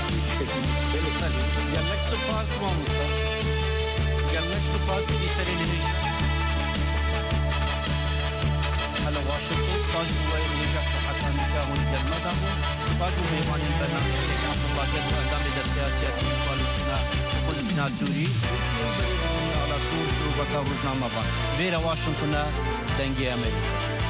قالك سباس ما مصطفى قالك سباس بيسري لهج هلا واشنطن سباج وين نجح حتى نكاهون المدام سباج وميوان البرنامج عبد الله جد وأدام السياسي وكلنا سوري على سور شو بكا روزنامه فيرا واشنطن دنجي أمريكا